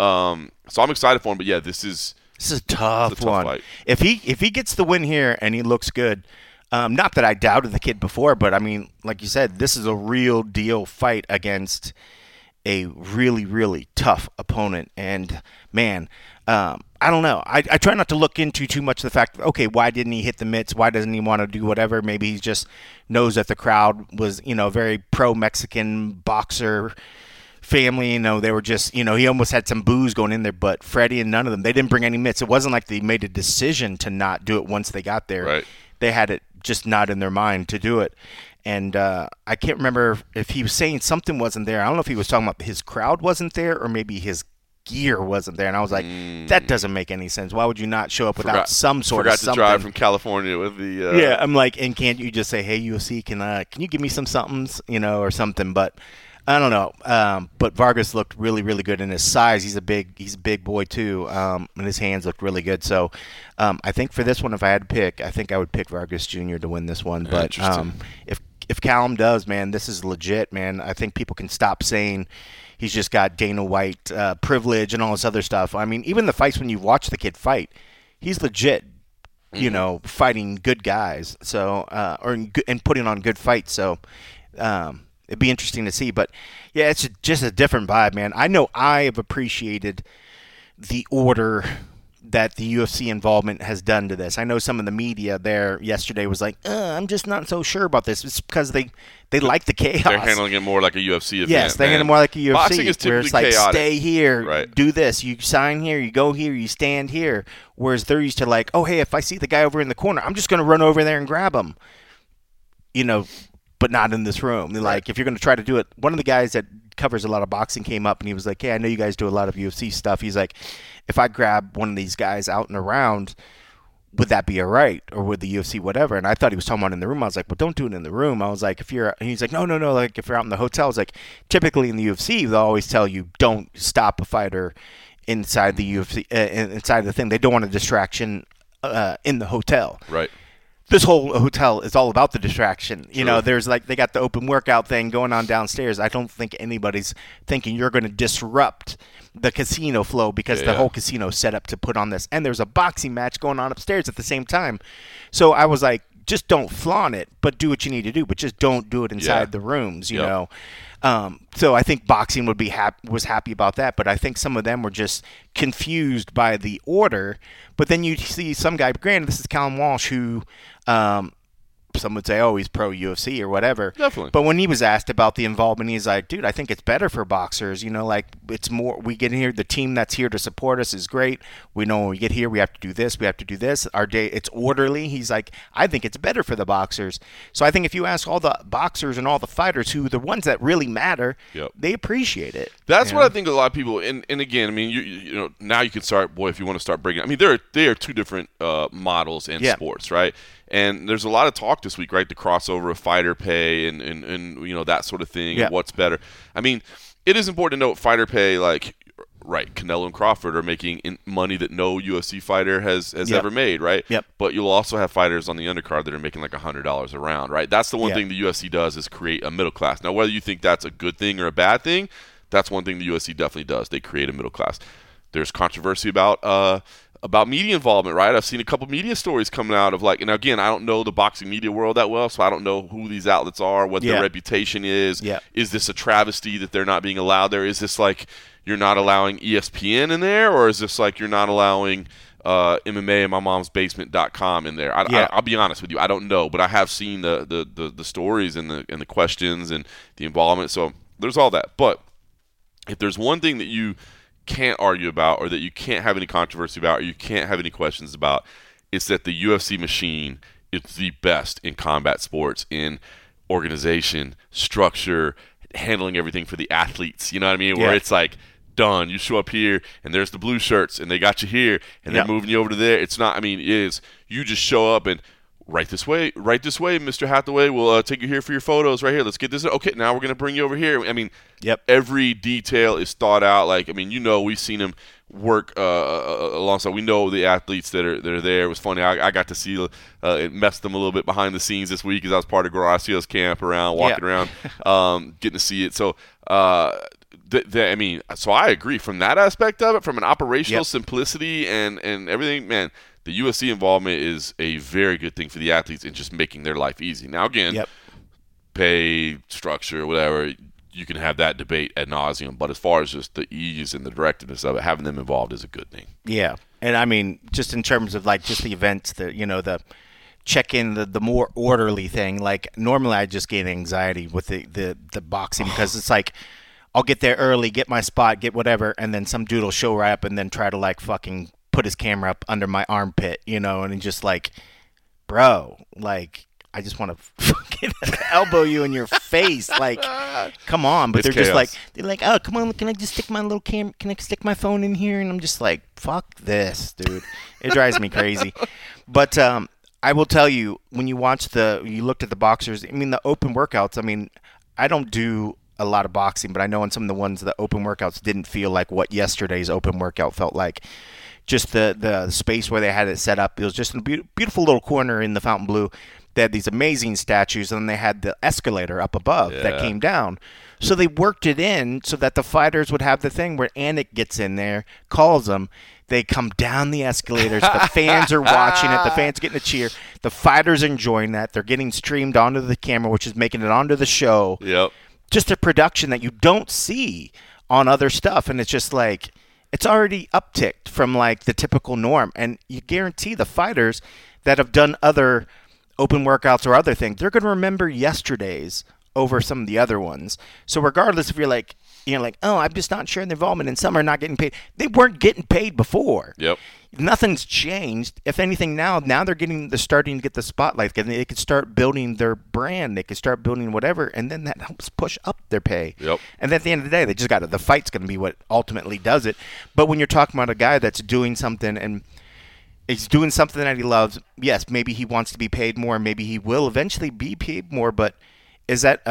So I'm excited for him. But yeah, this is a tough one. Fight. If he gets the win here and he looks good, not that I doubted the kid before, but I mean, like you said, this is a real deal fight against a really, really tough opponent. And man, I don't know. I try not to look into too much the fact, okay, why didn't he hit the mitts? Why doesn't he want to do whatever? Maybe he just knows that the crowd was, very pro-Mexican boxer family. They were just, he almost had some booze going in there, but Freddie and none of them, they didn't bring any mitts. It wasn't like they made a decision to not do it once they got there. Right. They had it just not in their mind to do it. And I can't remember if he was saying something wasn't there. I don't know if he was talking about his crowd wasn't there or maybe his gear wasn't there. And I was like, that doesn't make any sense. Why would you not show up without some sort of something? Forgot to drive from California with the Yeah, I'm like, and can't you just say, hey, UFC, can you give me some somethings, or something? But I don't know. But Vargas looked really, really good in his size. He's a big boy too. And his hands looked really good. So I think for this one, if I had to pick, I think I would pick Vargas Jr. to win this one. But if Callum does, man, this is legit, man. I think people can stop saying he's just got Dana White privilege and all this other stuff. I mean, even the fights when you watch the kid fight, he's legit, fighting good guys. So and putting on good fights. So it'd be interesting to see. But yeah, it's just a different vibe, man. I know I have appreciated the order that the UFC involvement has done to this. I know some of the media there yesterday was like, I'm just not so sure about this. It's because they like the chaos. They're handling it more like a UFC event. Yes, they're handling it more like a UFC. Boxing is typically where it's like, chaotic. Stay here, right. Do this. You sign here, you go here, you stand here. Whereas they're used to like, oh, hey, if I see the guy over in the corner, I'm just going to run over there and grab him. But not in this room. Right. Like, if you're going to try to do it, one of the guys that covers a lot of boxing came up and he was like, hey, I know you guys do a lot of UFC stuff. He's like, if I grab one of these guys out and around, would that be all right? Or would the UFC, whatever? And I thought he was talking about in the room. I was like, well, don't do it in the room. I was like, and he's like, no, like if you're out in the hotel. I was like, typically in the UFC, they'll always tell you don't stop a fighter inside the UFC, inside the thing. They don't want a distraction in the hotel. Right. This whole hotel is all about the distraction. There's like they got the open workout thing going on downstairs. I don't think anybody's thinking you're going to disrupt the casino flow because the whole casino is set up to put on this. And there's a boxing match going on upstairs at the same time. So I was like, just don't flaunt it, but do what you need to do. But just don't do it inside the rooms, you know. So I think boxing was happy about that, but I think some of them were just confused by the order. But then you see some guy, granted, this is Callum Walsh, who some would say, oh, he's pro-UFC or whatever. Definitely. But when he was asked about the involvement, he's like, dude, I think it's better for boxers. Like it's more, we get here, the team that's here to support us is great. We know when we get here, we have to do this, we have to do this. Our day, it's orderly. He's like, I think it's better for the boxers. So I think if you ask all the boxers and all the fighters who the ones that really matter, they appreciate it. That's what I think a lot of people, and again, I mean, you now you can start, if you want to start breaking, I mean, they are two different models in sports, right? And there's a lot of talk this week, right? The crossover of fighter pay and that sort of thing. And what's better? I mean, it is important to note fighter pay, like, right, Canelo and Crawford are making money that no UFC fighter has ever made, right? Yep. But you'll also have fighters on the undercard that are making like $100 a round, right? That's the one thing the UFC does is create a middle class. Now, whether you think that's a good thing or a bad thing, that's one thing the UFC definitely does. They create a middle class. There's controversy about media involvement, right? I've seen a couple media stories coming out of and again, I don't know the boxing media world that well, so I don't know who these outlets are, what their reputation is. Yeah. Is this a travesty that they're not being allowed there? Is this like you're not allowing ESPN in there, or is this like you're not allowing MMA in my mom's basement.com in there? I'll be honest with you, I don't know, but I have seen the stories and the questions and the involvement. So there's all that. But if there's one thing that you can't argue about, or that you can't have any controversy about, or you can't have any questions about, it's that the UFC machine is the best in combat sports, in organization, structure, handling everything for the athletes. You know what I mean? Where it's like, done. You show up here, and there's the blue shirts, and they got you here, and they're moving you over to there. It's not, I mean, it is, you just show up and right this way, Mr. Hathaway. We'll take you here for your photos right here. Let's get this. Okay, now we're going to bring you over here. I mean, every detail is thought out. Like, I mean, we've seen him work alongside. We know the athletes that are there. It was funny. I got to see it messed them a little bit behind the scenes this week, because I was part of Gracio's camp walking around, getting to see it. So, I mean, so I agree from that aspect of it, from an operational simplicity and everything, man. The UFC involvement is a very good thing for the athletes in just making their life easy. Now, again, pay, structure, whatever, you can have that debate ad nauseum. But as far as just the ease and the directiveness of it, having them involved is a good thing. Yeah. And, I mean, just in terms of, like, just the events, the check-in, the more orderly thing. Like, normally I just get anxiety with the boxing because it's like, I'll get there early, get my spot, get whatever, and then some dude will show right up and then try to, like, fucking put his camera up under my armpit, and he's just like, bro, like, I just want to fucking elbow you in your face. Like, come on. But they're chaos. They're like, oh, come on, can I just stick my little can I stick my phone in here? And I'm just like, fuck this, dude. It drives me crazy. But I will tell you, when you looked at the boxers, I mean, the open workouts, I mean, I don't do a lot of boxing, but I know in some of the ones, the open workouts didn't feel like what yesterday's open workout felt like. Just the space where they had it set up. It was just a beautiful little corner in the Fontainebleau. They had these amazing statues, and then they had the escalator up above that came down. So they worked it in so that the fighters would have the thing where Anik gets in there, calls them. They come down the escalators. The fans are watching it. The fans getting a cheer. The fighters are enjoying that. They're getting streamed onto the camera, which is making it onto the show. Yep. just a production that you don't see on other stuff. And it's just like, it's already upticked from like the typical norm. And you guarantee the fighters that have done other open workouts or other things, they're going to remember yesterday's over some of the other ones. So regardless if you're like, oh, I'm just not sharing the involvement and some are not getting paid. They weren't getting paid before. Yep. Nothing's changed. If anything, now they're starting to get the spotlight. They could start building their brand. They could start building whatever, and then that helps push up their pay. Yep. And at the end of the day, they just got it. The fight's going to be what ultimately does it. But when you're talking about a guy that's doing something and he's doing something that he loves, yes, maybe he wants to be paid more. Maybe he will eventually be paid more. But is that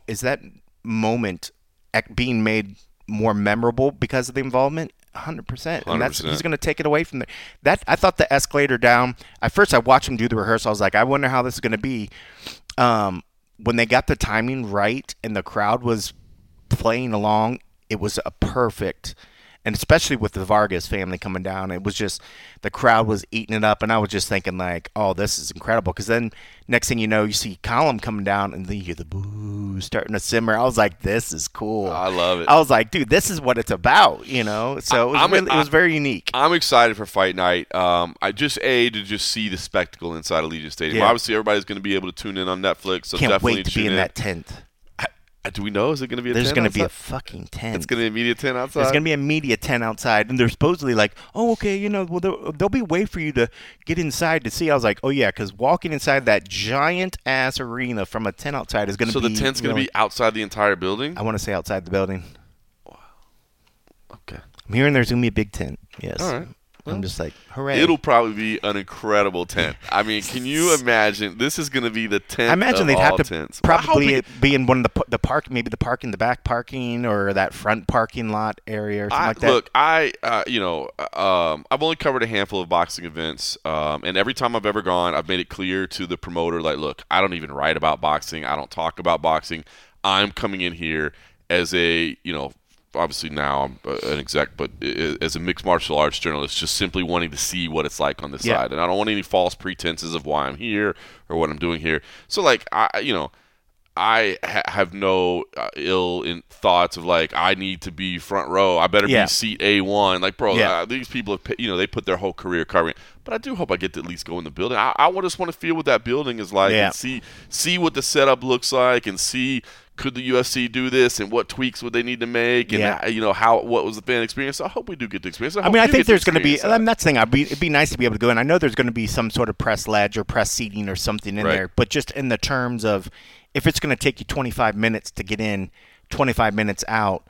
moment being made more memorable because of the involvement? 100%. And he's going to take it away from there. That I thought the escalator down. At first, I watched him do the rehearsal. I was like, I wonder how this is going to be. When they got the timing right and the crowd was playing along, it was a perfect. And especially with the Vargas family coming down, it was just the crowd was eating it up, and I was just thinking like, "Oh, this is incredible." Because then next thing you know, you see Column coming down, and then you hear the boo starting to simmer. I was like, "This is cool." I love it. I was like, "Dude, this is what it's about," you know. So it was very unique. I'm excited for Fight Night. I just to see the spectacle inside Allegiant Stadium. Yeah. Obviously, everybody's going to be able to tune in on Netflix. So Can't definitely wait to be in that tent. Do we know? Is it going to be a There's tent going to be outside? a fucking tent. It's going to be a media tent outside? There's going to be a media tent outside, and they're supposedly like, oh, okay, well, there'll be a way for you to get inside to see. I was like, oh, yeah, because walking inside that giant-ass arena from a tent outside is going to be... So the tent's going to be outside the entire building? I want to say outside the building. Wow. Okay. I'm hearing there's going to be a big tent, yes. All right. I'm just like, hooray. It'll probably be an incredible tent. I mean, can you imagine? This is going to be the tent. I imagine they'd have to tents. probably be in one of the park, maybe the park in the back parking or that front parking lot area or something like that. Look, I've only covered a handful of boxing events, and every time I've ever gone, I've made it clear to the promoter, like, look, I don't even write about boxing. I don't talk about boxing. I'm coming in here as a, obviously now I'm an exec, but as a mixed martial arts journalist, just simply wanting to see what it's like on this side. And I don't want any false pretenses of why I'm here or what I'm doing here. So, like, I have no ill thoughts of, like, I need to be front row. I better be seat A1. Like, bro, these people, they put their whole career covering. But I do hope I get to at least go in the building. I just want to feel what that building is like and see what the setup looks like and see – could the UFC do this, and what tweaks would they need to make, and what was the fan experience? So I hope we do get to experience. I think there's going to be. That's the thing. It'd be nice to be able to go in. I know there's going to be some sort of press ledge or press seating or something in there, but just in the terms of if it's going to take you 25 minutes to get in, 25 minutes out.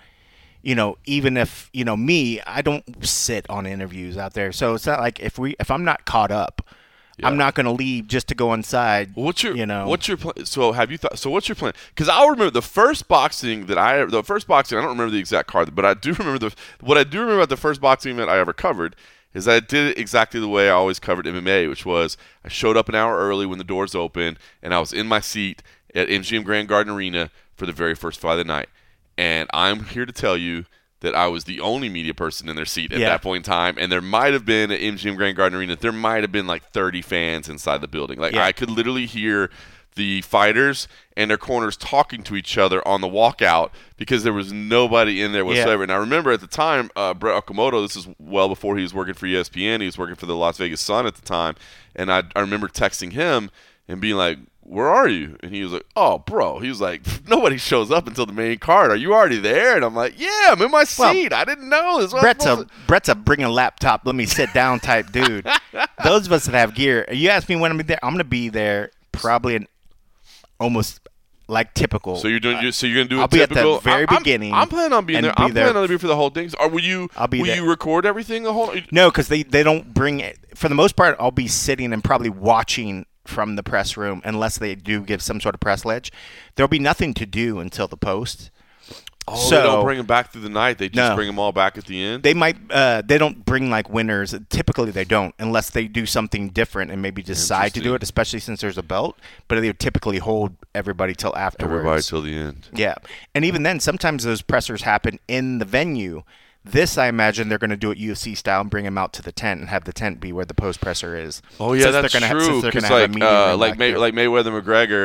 Even if me, I don't sit on interviews out there, so it's not like if I'm not caught up. Yeah. I'm not going to leave just to go inside. What's your plan? So have you thought? So what's your plan? Because I remember the first boxing. I don't remember the exact card, but I do remember what I do remember about the first boxing event I ever covered is that I did it exactly the way I always covered MMA, which was I showed up an hour early when the doors opened, and I was in my seat at MGM Grand Garden Arena for the very first fight of the night. And I'm here to tell you that I was the only media person in their seat at that point in time, and there might have been at MGM Grand Garden Arena, there might have been like 30 fans inside the building. Like I could literally hear the fighters and their corners talking to each other on the walkout because there was nobody in there whatsoever. And I remember at the time, Brett Okamoto, this is well before he was working for ESPN, he was working for the Las Vegas Sun at the time, and I remember texting him and being like, where are you? And he was like, oh, bro. He was like, nobody shows up until the main card. Are you already there? And I'm like, yeah, I'm in my seat. Well, I didn't know. Brett's a bring a laptop, let me sit down type dude. Those of us that have gear, you ask me when I'm there, I'm going to be there probably in almost like typical. So you're doing. So you're going to do. I'll be typical, at the very beginning. I'm planning on being there. I'm planning on being for the whole thing. Will you? I'll be there. You record everything the whole? No, because they don't bring it. For the most part, I'll be sitting and probably watching from the press room, unless they do give some sort of press ledge. There'll be nothing to do until the post. Oh, so, they don't bring them back through the night. They just bring them all back at the end? They might. They don't bring, like, winners. Typically, they don't, unless they do something different and maybe decide to do it, especially since there's a belt. But they typically hold everybody till afterwards. Everybody till the end. Yeah. And even then, sometimes those pressers happen in the venue. This, I imagine, they're going to do it UFC style and bring him out to the tent and have the tent be where the post presser is. Oh yeah, that's true. Because like Mayweather McGregor,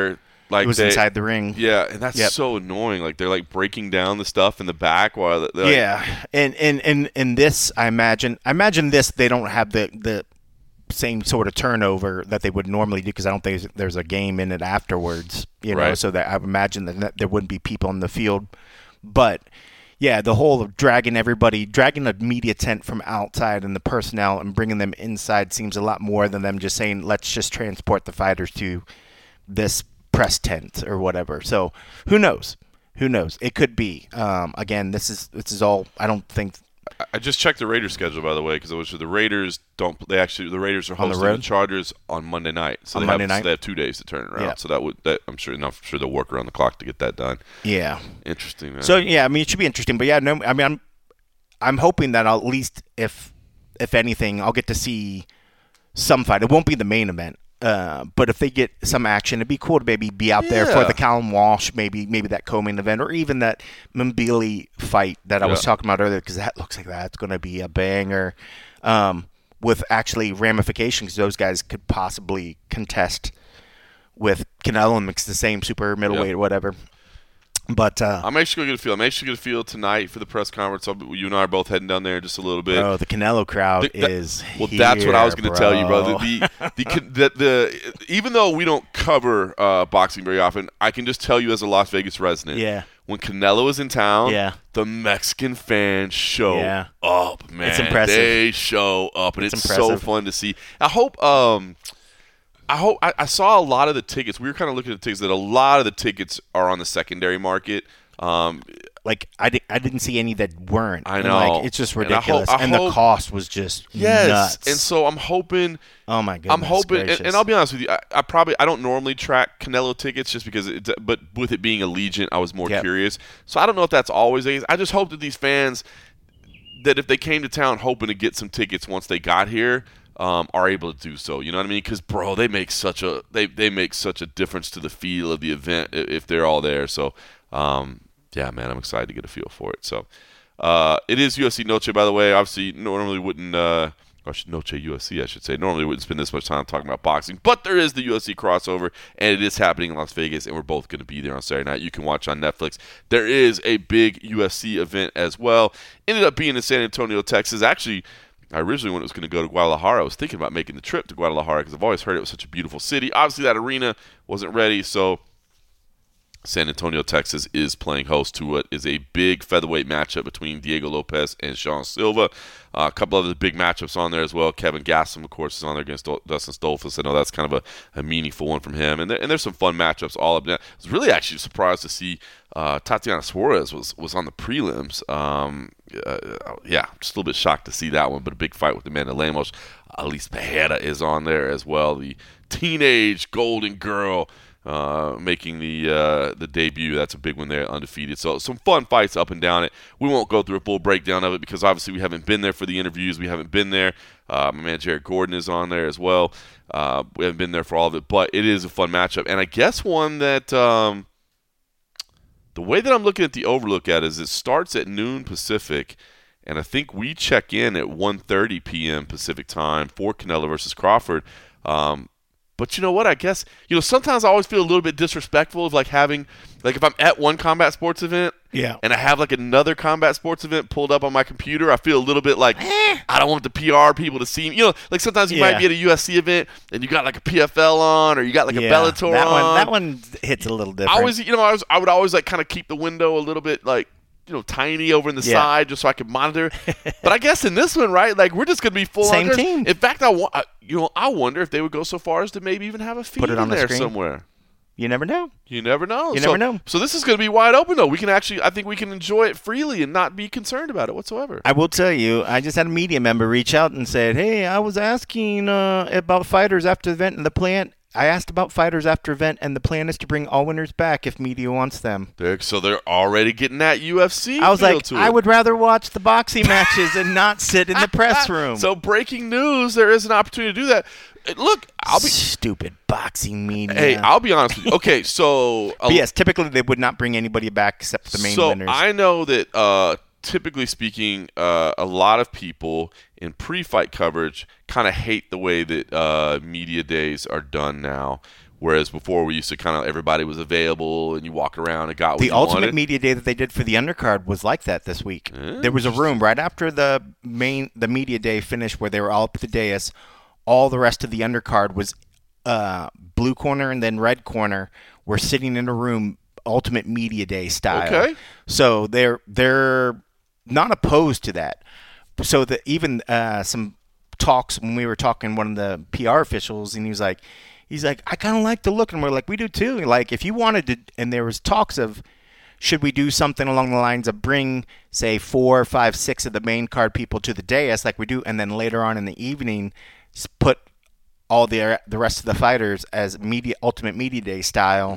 Like it was inside the ring. Yeah, and that's so annoying. Like they're like breaking down the stuff in the back while they're and this I imagine this they don't have the same sort of turnover that they would normally do because I don't think there's a game in it afterwards. You know, so that I imagine that there wouldn't be people on the field, but. Yeah, the whole of dragging a media tent from outside and the personnel and bringing them inside seems a lot more than them just saying, let's just transport the fighters to this press tent or whatever. So who knows? It could be. Again, this is all. I don't think. I just checked the Raiders schedule, by the way, because the Raiders don't. The Raiders are hosting the Chargers on Monday night. So they have 2 days to turn it around. Yeah. So I'm sure they'll work around the clock to get that done. Yeah. Interesting, man. So yeah, I mean, it should be interesting. But yeah, no, I mean, I'm hoping that I'll, at least if anything, I'll get to see some fight. It won't be the main event. But if they get some action, it'd be cool to maybe be out there for the Callum Walsh, maybe that co-main event, or even that Mbili fight that I was talking about earlier, because that looks like that's going to be a banger with actually ramifications. Because those guys could possibly contest with Canelo and mix the same super middleweight or whatever. But I'm actually going to feel tonight for the press conference. You and I are both heading down there in just a little bit. Oh, the Canelo crowd is well. Here, that's what I was going to tell you, brother. The even though we don't cover boxing very often, I can just tell you as a Las Vegas resident. Yeah. When Canelo is in town, the Mexican fans show up, man. It's impressive. They show up, and it's so fun to see. I hope. I saw a lot of the tickets. We were kind of looking at the tickets that a lot of the tickets are on the secondary market. Like I didn't see any that weren't. I know. Like, it's just ridiculous, and the cost was just nuts. And so I'm hoping. Oh my goodness! I'm hoping, and I'll be honest with you. I don't normally track Canelo tickets just because, but with it being Allegiant, I was more curious. So I don't know if that's always the case. I just hope that these fans, that if they came to town hoping to get some tickets once they got here, are able to do so. You know what I mean? Because bro, they make such a difference to the feel of the event if they're all there. So yeah, man, I'm excited to get a feel for it. So it is UFC Noche, by the way. Obviously, normally wouldn't Noche UFC, I should say. Normally wouldn't spend this much time talking about boxing, but there is the UFC crossover, and it is happening in Las Vegas, and we're both going to be there on Saturday night. You can watch on Netflix. There is a big UFC event as well. Ended up being in San Antonio, Texas. Actually, I originally, when it was going to go to Guadalajara, I was thinking about making the trip to Guadalajara because I've always heard it was such a beautiful city. Obviously, that arena wasn't ready, so San Antonio, Texas is playing host to what is a big featherweight matchup between Diego Lopez and Sean Silva. A couple of the big matchups on there as well. Kevin Gastelum, of course, is on there against Dustin Stolfus. I know that's kind of a meaningful one from him. And there's some fun matchups all up there. I was really actually surprised to see Tatiana Suarez was on the prelims. Yeah, just a little bit shocked to see that one, but a big fight with Amanda Lemos. Alice Pereira is on there as well, the teenage golden girl making the debut. That's a big one there, undefeated. So some fun fights up and down it. We won't go through a full breakdown of it because obviously we haven't been there for the interviews. We haven't been there. My man Jared Gordon is on there as well. We haven't been there for all of it, but it is a fun matchup. And I guess one that the way that I'm looking at the overlook at is it starts at noon Pacific, and I think we check in at 1:30 p.m. Pacific time for Canelo versus Crawford. But you know what? I guess, sometimes I always feel a little bit disrespectful of having, if I'm at one combat sports event and I have another combat sports event pulled up on my computer, I feel a little bit I don't want the PR people to see me. Sometimes you might be at a UFC event and you got a PFL on or you got a Bellator on. That one hits a little different. I would always kind of keep the window a little bit tiny over in the side just so I could monitor. But I guess in this one, right, we're just going to be full same on team. In fact, I wonder if they would go so far as to maybe even have a feed Put it on in there the somewhere. You never know. You never know. Never know. So this is going to be wide open, though. I think we can enjoy it freely and not be concerned about it whatsoever. I will tell you, I just had a media member reach out and said, hey, I was asking about fighters after the event and the plan. I asked about fighters after event, and the plan is to bring all winners back if media wants them. So they're already getting that UFC I was like, to I it. would rather watch the boxing matches and not sit in the press room. So breaking news, there is an opportunity to do that. Look, stupid boxing media. Hey, I'll be honest with you. Okay, so yes, typically they would not bring anybody back except the main winners. So I know that typically speaking, a lot of people in pre-fight coverage kind of hate the way that media days are done now, Whereas before we used to kind of everybody was available and you walk around and got what you wanted. The Ultimate Media Day that they did for the undercard was like that this week. There was a room right after the Media Day finished where they were all up at the dais. All the rest of the undercard was blue corner and then red corner were sitting in a room Ultimate Media Day style. Okay. So they're not opposed to that. So that even some talks when we were talking one of the PR officials and he's like, I kind of like the look, and we're like, we do too. Like, if you wanted to, and there was talks of, should we do something along the lines of bring, say, 4, 5, 6 of the main card people to the dais like we do, and then later on in the evening, put all the rest of the fighters as Ultimate Media Day style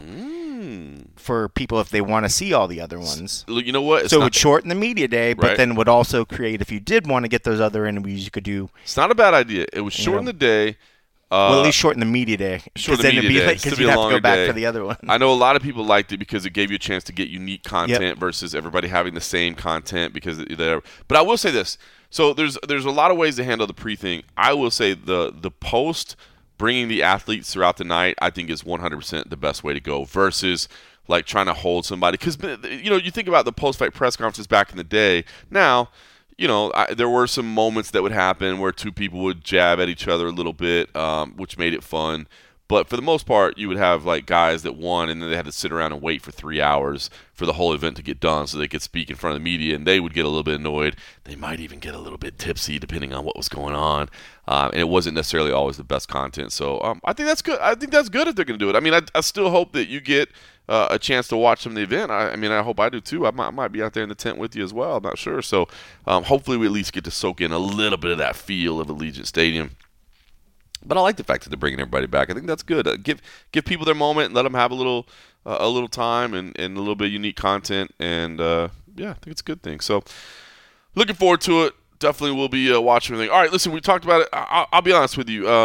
for people if they want to see all the other ones. You know what? So it would shorten the Media Day, but then would also create, if you did want to get those other interviews, you could do. It's not a bad idea. It would shorten the day. Well, at least shorten the Media Day. Because then you'd have to go back for the other one. I know a lot of people liked it because it gave you a chance to get unique content versus everybody having the same content. But I will say this. So there's a lot of ways to handle the pre-thing. I will say the post, bringing the athletes throughout the night, I think is 100% the best way to go versus like trying to hold somebody. Because, you think about the post-fight press conferences back in the day. Now, there were some moments that would happen where two people would jab at each other a little bit, which made it fun. But for the most part, you would have like guys that won, and then they had to sit around and wait for 3 hours for the whole event to get done so they could speak in front of the media, and they would get a little bit annoyed. They might even get a little bit tipsy depending on what was going on, and it wasn't necessarily always the best content. So I think that's good. I think that's good if they're going to do it. I mean, I still hope that you get a chance to watch some of the event. I hope I do too. I might be out there in the tent with you as well. I'm not sure. So hopefully we at least get to soak in a little bit of that feel of Allegiant Stadium. But I like the fact that they're bringing everybody back. I think that's good. Give people their moment and let them have a little time and a little bit of unique content. And I think it's a good thing. So looking forward to it. Definitely will be watching everything. All right, listen, we talked about it. I'll be honest with you.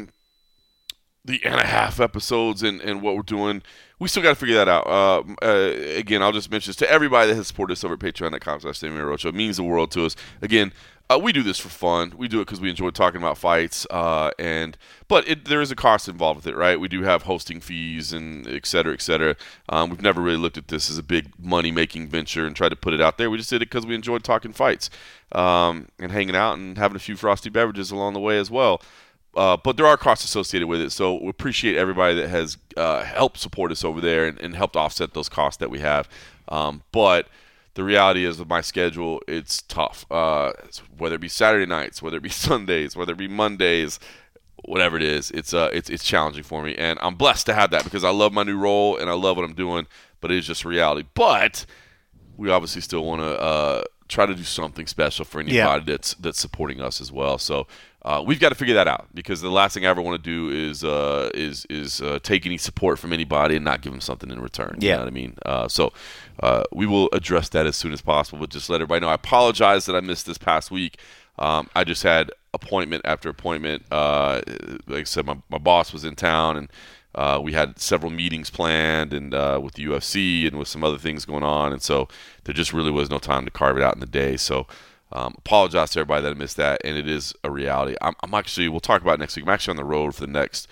The and a half episodes and what we're doing, we still got to figure that out. Again, I'll just mention this to everybody that has supported us over at patreon.com/StadiumAirRoadshow. It means the world to us. Again, we do this for fun. We do it because we enjoy talking about fights. But there is a cost involved with it, right? We do have hosting fees and et cetera, et cetera. We've never really looked at this as a big money-making venture and tried to put it out there. We just did it because we enjoyed talking fights and hanging out and having a few frosty beverages along the way as well. But there are costs associated with it, so we appreciate everybody that has helped support us over there and helped offset those costs that we have. But the reality is with my schedule, it's tough. Whether it be Saturday nights, whether it be Sundays, whether it be Mondays, whatever it is, it's challenging for me. And I'm blessed to have that because I love my new role and I love what I'm doing, but it is just reality. But we obviously still want to try to do something special for anybody that's supporting us as well. So we've got to figure that out because the last thing I ever want to do is take any support from anybody and not give them something in return. You know what I mean? So we will address that as soon as possible, but just let everybody know. I apologize that I missed this past week. I just had appointment after appointment. Like I said, my boss was in town, and we had several meetings planned and with the UFC and with some other things going on, and so there just really was no time to carve it out in the day. So apologize to everybody that I missed that, and it is a reality. I'm actually, we'll talk about it next week. I'm actually on the road for the next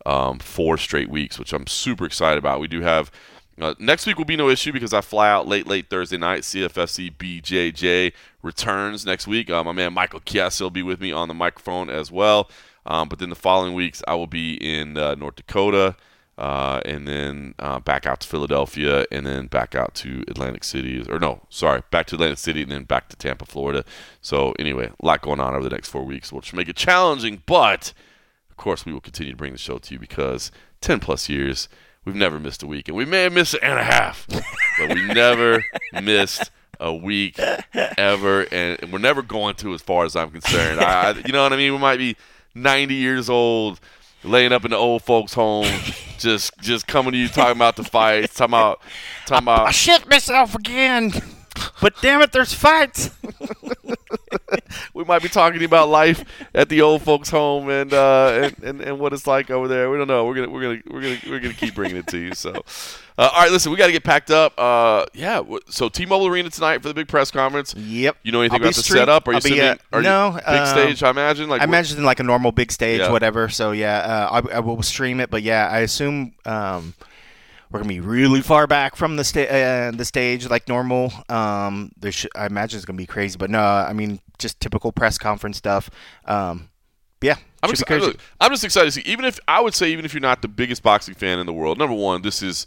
4 straight weeks, which I'm super excited about. We do have next week will be no issue because I fly out late Thursday night. CFFC BJJ returns next week. My man Michael Chiesa will be with me on the microphone as well. But then the following weeks I will be in North Dakota, and then back out to Philadelphia, and then back out to Atlantic City. Back to Atlantic City, and then back to Tampa, Florida. So anyway, a lot going on over the next 4 weeks, which will make it challenging. But of course, we will continue to bring the show to you because 10 plus years. We've never missed a week, and we may have missed an and a half, but we never missed a week ever, and we're never going to, as far as I'm concerned. You know what I mean? We might be 90 years old, laying up in the old folks' home, just coming to you talking about the fights, talking about. I shit myself again. But damn it, there's fights. We might be talking about life at the old folks' home and what it's like over there. We don't know. We're gonna keep bringing it to you. So, all right, listen, we got to get packed up. So T-Mobile Arena tonight for the big press conference. Yep. You know anything about the setup? Are you assuming big stage? I imagine. I imagine like a normal big stage, whatever. So I will stream it. But yeah, I assume. We're gonna be really far back from the stage, like normal. I imagine it's gonna be crazy, but no, I mean just typical press conference stuff. I'm just excited to see. Even if you're not the biggest boxing fan in the world, number one,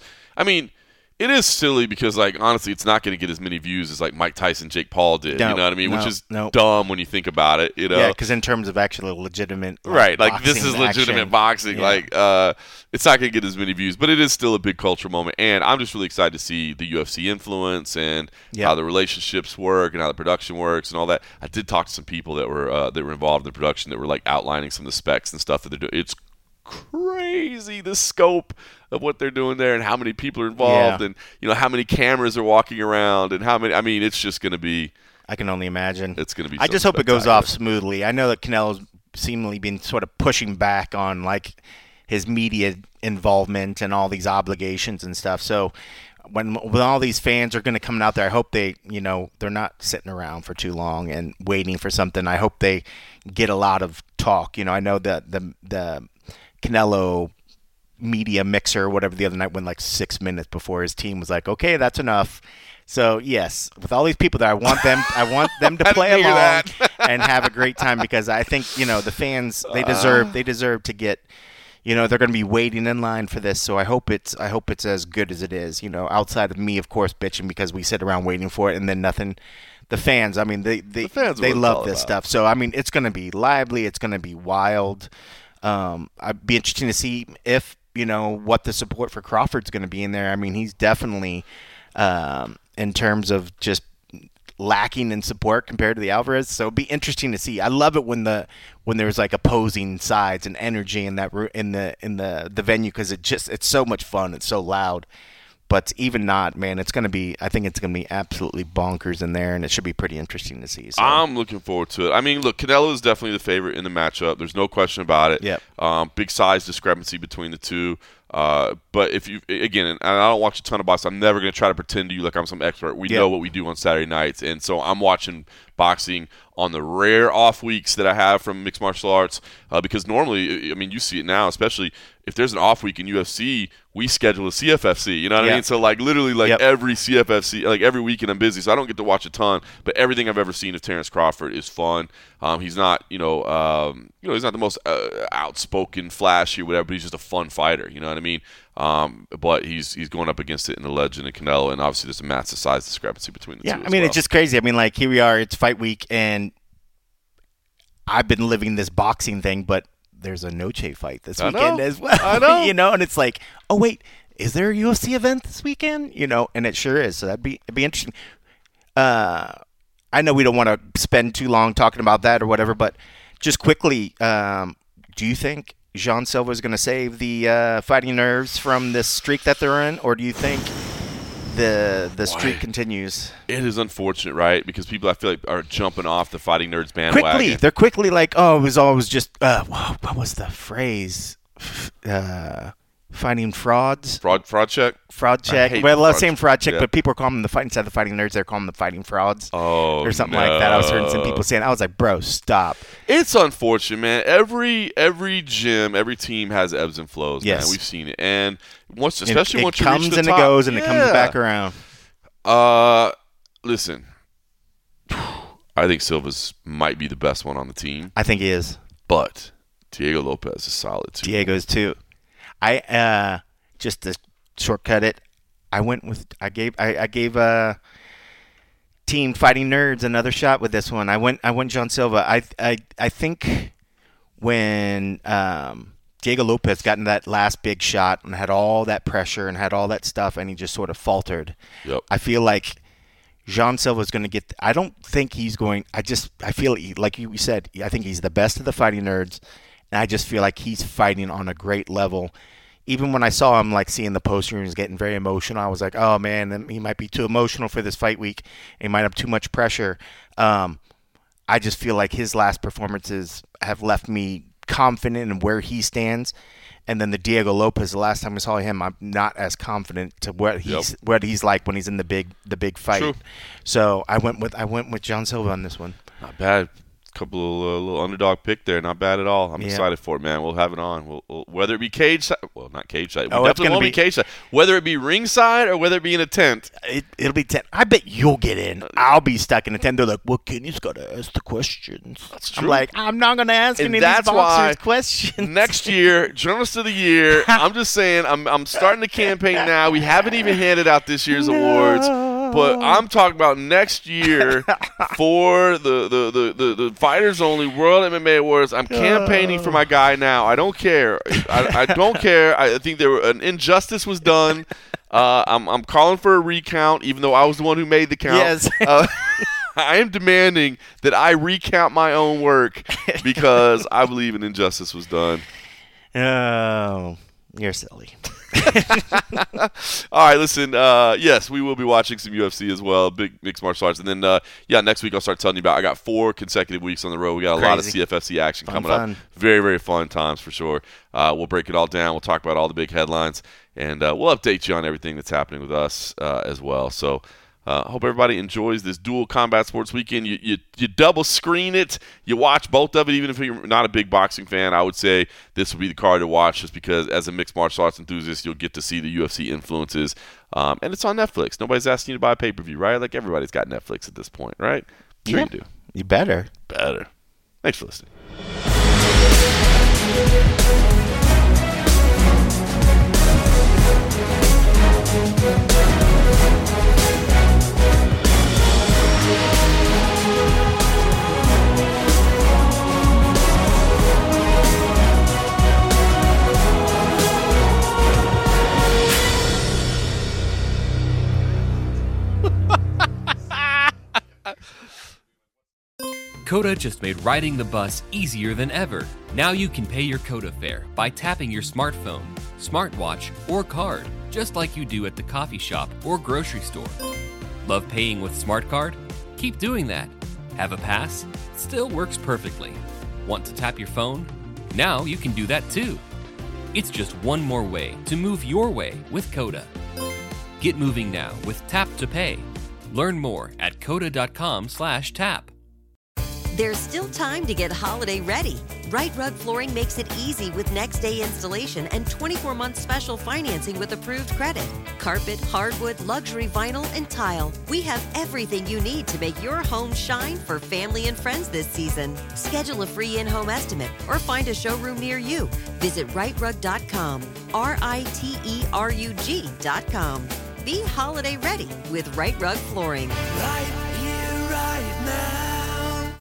it is silly because, like, honestly, it's not going to get as many views as, like, Mike Tyson, Jake Paul did. You know what I mean? Which is dumb when you think about it, you know? Yeah, because in terms of actually legitimate right, like, this is legitimate boxing. Yeah. Like, it's not going to get as many views, but it is still a big cultural moment. And I'm just really excited to see the UFC influence and how the relationships work and how the production works and all that. I did talk to some people that were involved in the production that were, like, outlining some of the specs and stuff that they're doing. It's crazy, the scope of what they're doing there and how many people are involved and how many cameras are walking around and how many. I mean, it's just going to be. I can only imagine. It's going to be. I just hope it goes off smoothly. I know that Canelo's seemingly been sort of pushing back on like his media involvement and all these obligations and stuff. So when all these fans are going to come out there, I hope they're not sitting around for too long and waiting for something. I hope they get a lot of talk. I know that the Canelo media mixer, whatever, the other night went like 6 minutes before his team was like, okay, that's enough. So yes, with all these people there, I want them to play along and have a great time because I think the fans they deserve to get. They're going to be waiting in line for this, so I hope it's as good as it is. Outside of me, of course, bitching because we sit around waiting for it and then nothing. The fans, I mean, they love this stuff. So I mean, it's going to be lively. It's going to be wild. I'd be interesting to see if what the support for Crawford's going to be in there. I mean, he's definitely in terms of just lacking in support compared to the Alvarez. So it'd be interesting to see. I love it when there's like opposing sides and energy in that in the venue because it's so much fun. It's so loud. But even not, man, I think it's going to be absolutely bonkers in there, and it should be pretty interesting to see. So. I'm looking forward to it. I mean, look, Canelo is definitely the favorite in the matchup. There's no question about it. Yep. Big size discrepancy between the two. But if you, again, and I don't watch a ton of boxing, I'm never going to try to pretend to you like I'm some expert. We know what we do on Saturday nights, and so I'm watching boxing on the rare off weeks that I have from mixed martial arts because normally, I mean, you see it now, especially if there's an off week in UFC, we schedule a CFFC, you know what I mean? So like literally like every CFFC, like every weekend I'm busy, so I don't get to watch a ton, but everything I've ever seen of Terrence Crawford is fun. He's not, he's not the most outspoken, flashy or whatever, but he's just a fun fighter, you know what I mean? But he's going up against it in the legend and Canelo, and obviously there's a massive size discrepancy between the two. Yeah, I mean, it's just crazy. I mean, like here we are, it's fight week, and I've been living this boxing thing, but there's a Noche fight this weekend as well. I know. And it's like, oh wait, is there a UFC event this weekend? And it sure is. So it'd be interesting. I know we don't want to spend too long talking about that or whatever, but just quickly, do you think Jean Silva is going to save the fighting nerves from this streak that they're in, or do you think the streak continues? It is unfortunate, right? Because people, I feel like, are jumping off the fighting nerds bandwagon. They're quickly like, oh, it was always just what was the phrase? Fighting frauds. Fraud check. Fraud check. Well, I was saying fraud check, but people are calling them the fighting instead of the fighting nerds. They're calling them the fighting frauds. Oh, or something like that. I was hearing some people saying. I was like, bro, stop. It's unfortunate, man. Every gym, every team has ebbs and flows. Yes, man. We've seen it, and especially once you reach the top, it comes and it goes, and it comes back around. Listen, I think Silva's might be the best one on the team. I think he is, but Diego Lopez is solid too. Diego's too. I just to shortcut it, I gave Team Fighting Nerds another shot with this one. I went John Silva. I think when Diego Lopez got in that last big shot and had all that pressure and had all that stuff and he just sort of faltered. Yep. I feel like Jean Silva is going to get. I don't think he's going. I feel like you said. I think he's the best of the Fighting Nerds. And I just feel like he's fighting on a great level. even when I saw him, like, seeing the poster and he was getting very emotional, I was like, oh, man, he might be too emotional for this fight week. He might have too much pressure. I just feel like his last performances have left me confident in where he stands. And then the Diego Lopez, the last time I saw him, I'm not as confident to what he's like when he's in the big fight. True. So I went with John Silva on this one. Not bad. Couple of little underdog pick there, not bad at all. I'm excited for it, man. We'll have it on. We'll whether it be cage side, well, not cage side. We definitely won't be cage side. Whether it be ringside or whether it be in a tent, it'll be tent. I bet you'll get in. I'll be stuck in a tent. They're like, "Well, Kenny's got to ask the questions." That's true. I'm like, I'm not going to ask any of these boxers questions. Next year, Journalist of the Year. I'm just saying, I'm starting the campaign now. We haven't even handed out this year's awards. But I'm talking about next year for the Fighters Only World MMA Awards. I'm campaigning for my guy now. I don't care. I don't care. I think an injustice was done. I'm calling for a recount, even though I was the one who made the count. Yes. I am demanding that I recount my own work because I believe an injustice was done. Oh, you're silly. All right, listen, yes, we will be watching some UFC as well, big mixed martial arts. And then, next week I'll start telling you about, I got 4 consecutive weeks on the road. We got a lot of CFFC action coming up. Very, very fun times for sure. We'll break it all down. We'll talk about all the big headlines, and we'll update you on everything that's happening with us as well. So hope everybody enjoys this dual combat sports weekend. You double screen it. You watch both of it, even if you're not a big boxing fan. I would say this would be the card to watch just because as a mixed martial arts enthusiast, you'll get to see the UFC influences. And it's on Netflix. Nobody's asking you to buy a pay-per-view, right? Like everybody's got Netflix at this point, right? Sure you do. You better. Thanks for listening. Coda just made riding the bus easier than ever. Now you can pay your Coda fare by tapping your smartphone, smartwatch, or card, just like you do at the coffee shop or grocery store. Love paying with SmartCard? Keep doing that. Have a pass? Still works perfectly. Want to tap your phone? Now you can do that too. It's just one more way to move your way with Coda. Get moving now with Tap to Pay. Learn more at coda.com/tap. There's still time to get holiday ready. Right Rug Flooring makes it easy with next day installation and 24-month special financing with approved credit. Carpet, hardwood, luxury vinyl, and tile. We have everything you need to make your home shine for family and friends this season. Schedule a free in-home estimate or find a showroom near you. Visit rightrug.com, RITERUG.com. Be holiday ready with Right Rug Flooring. Right.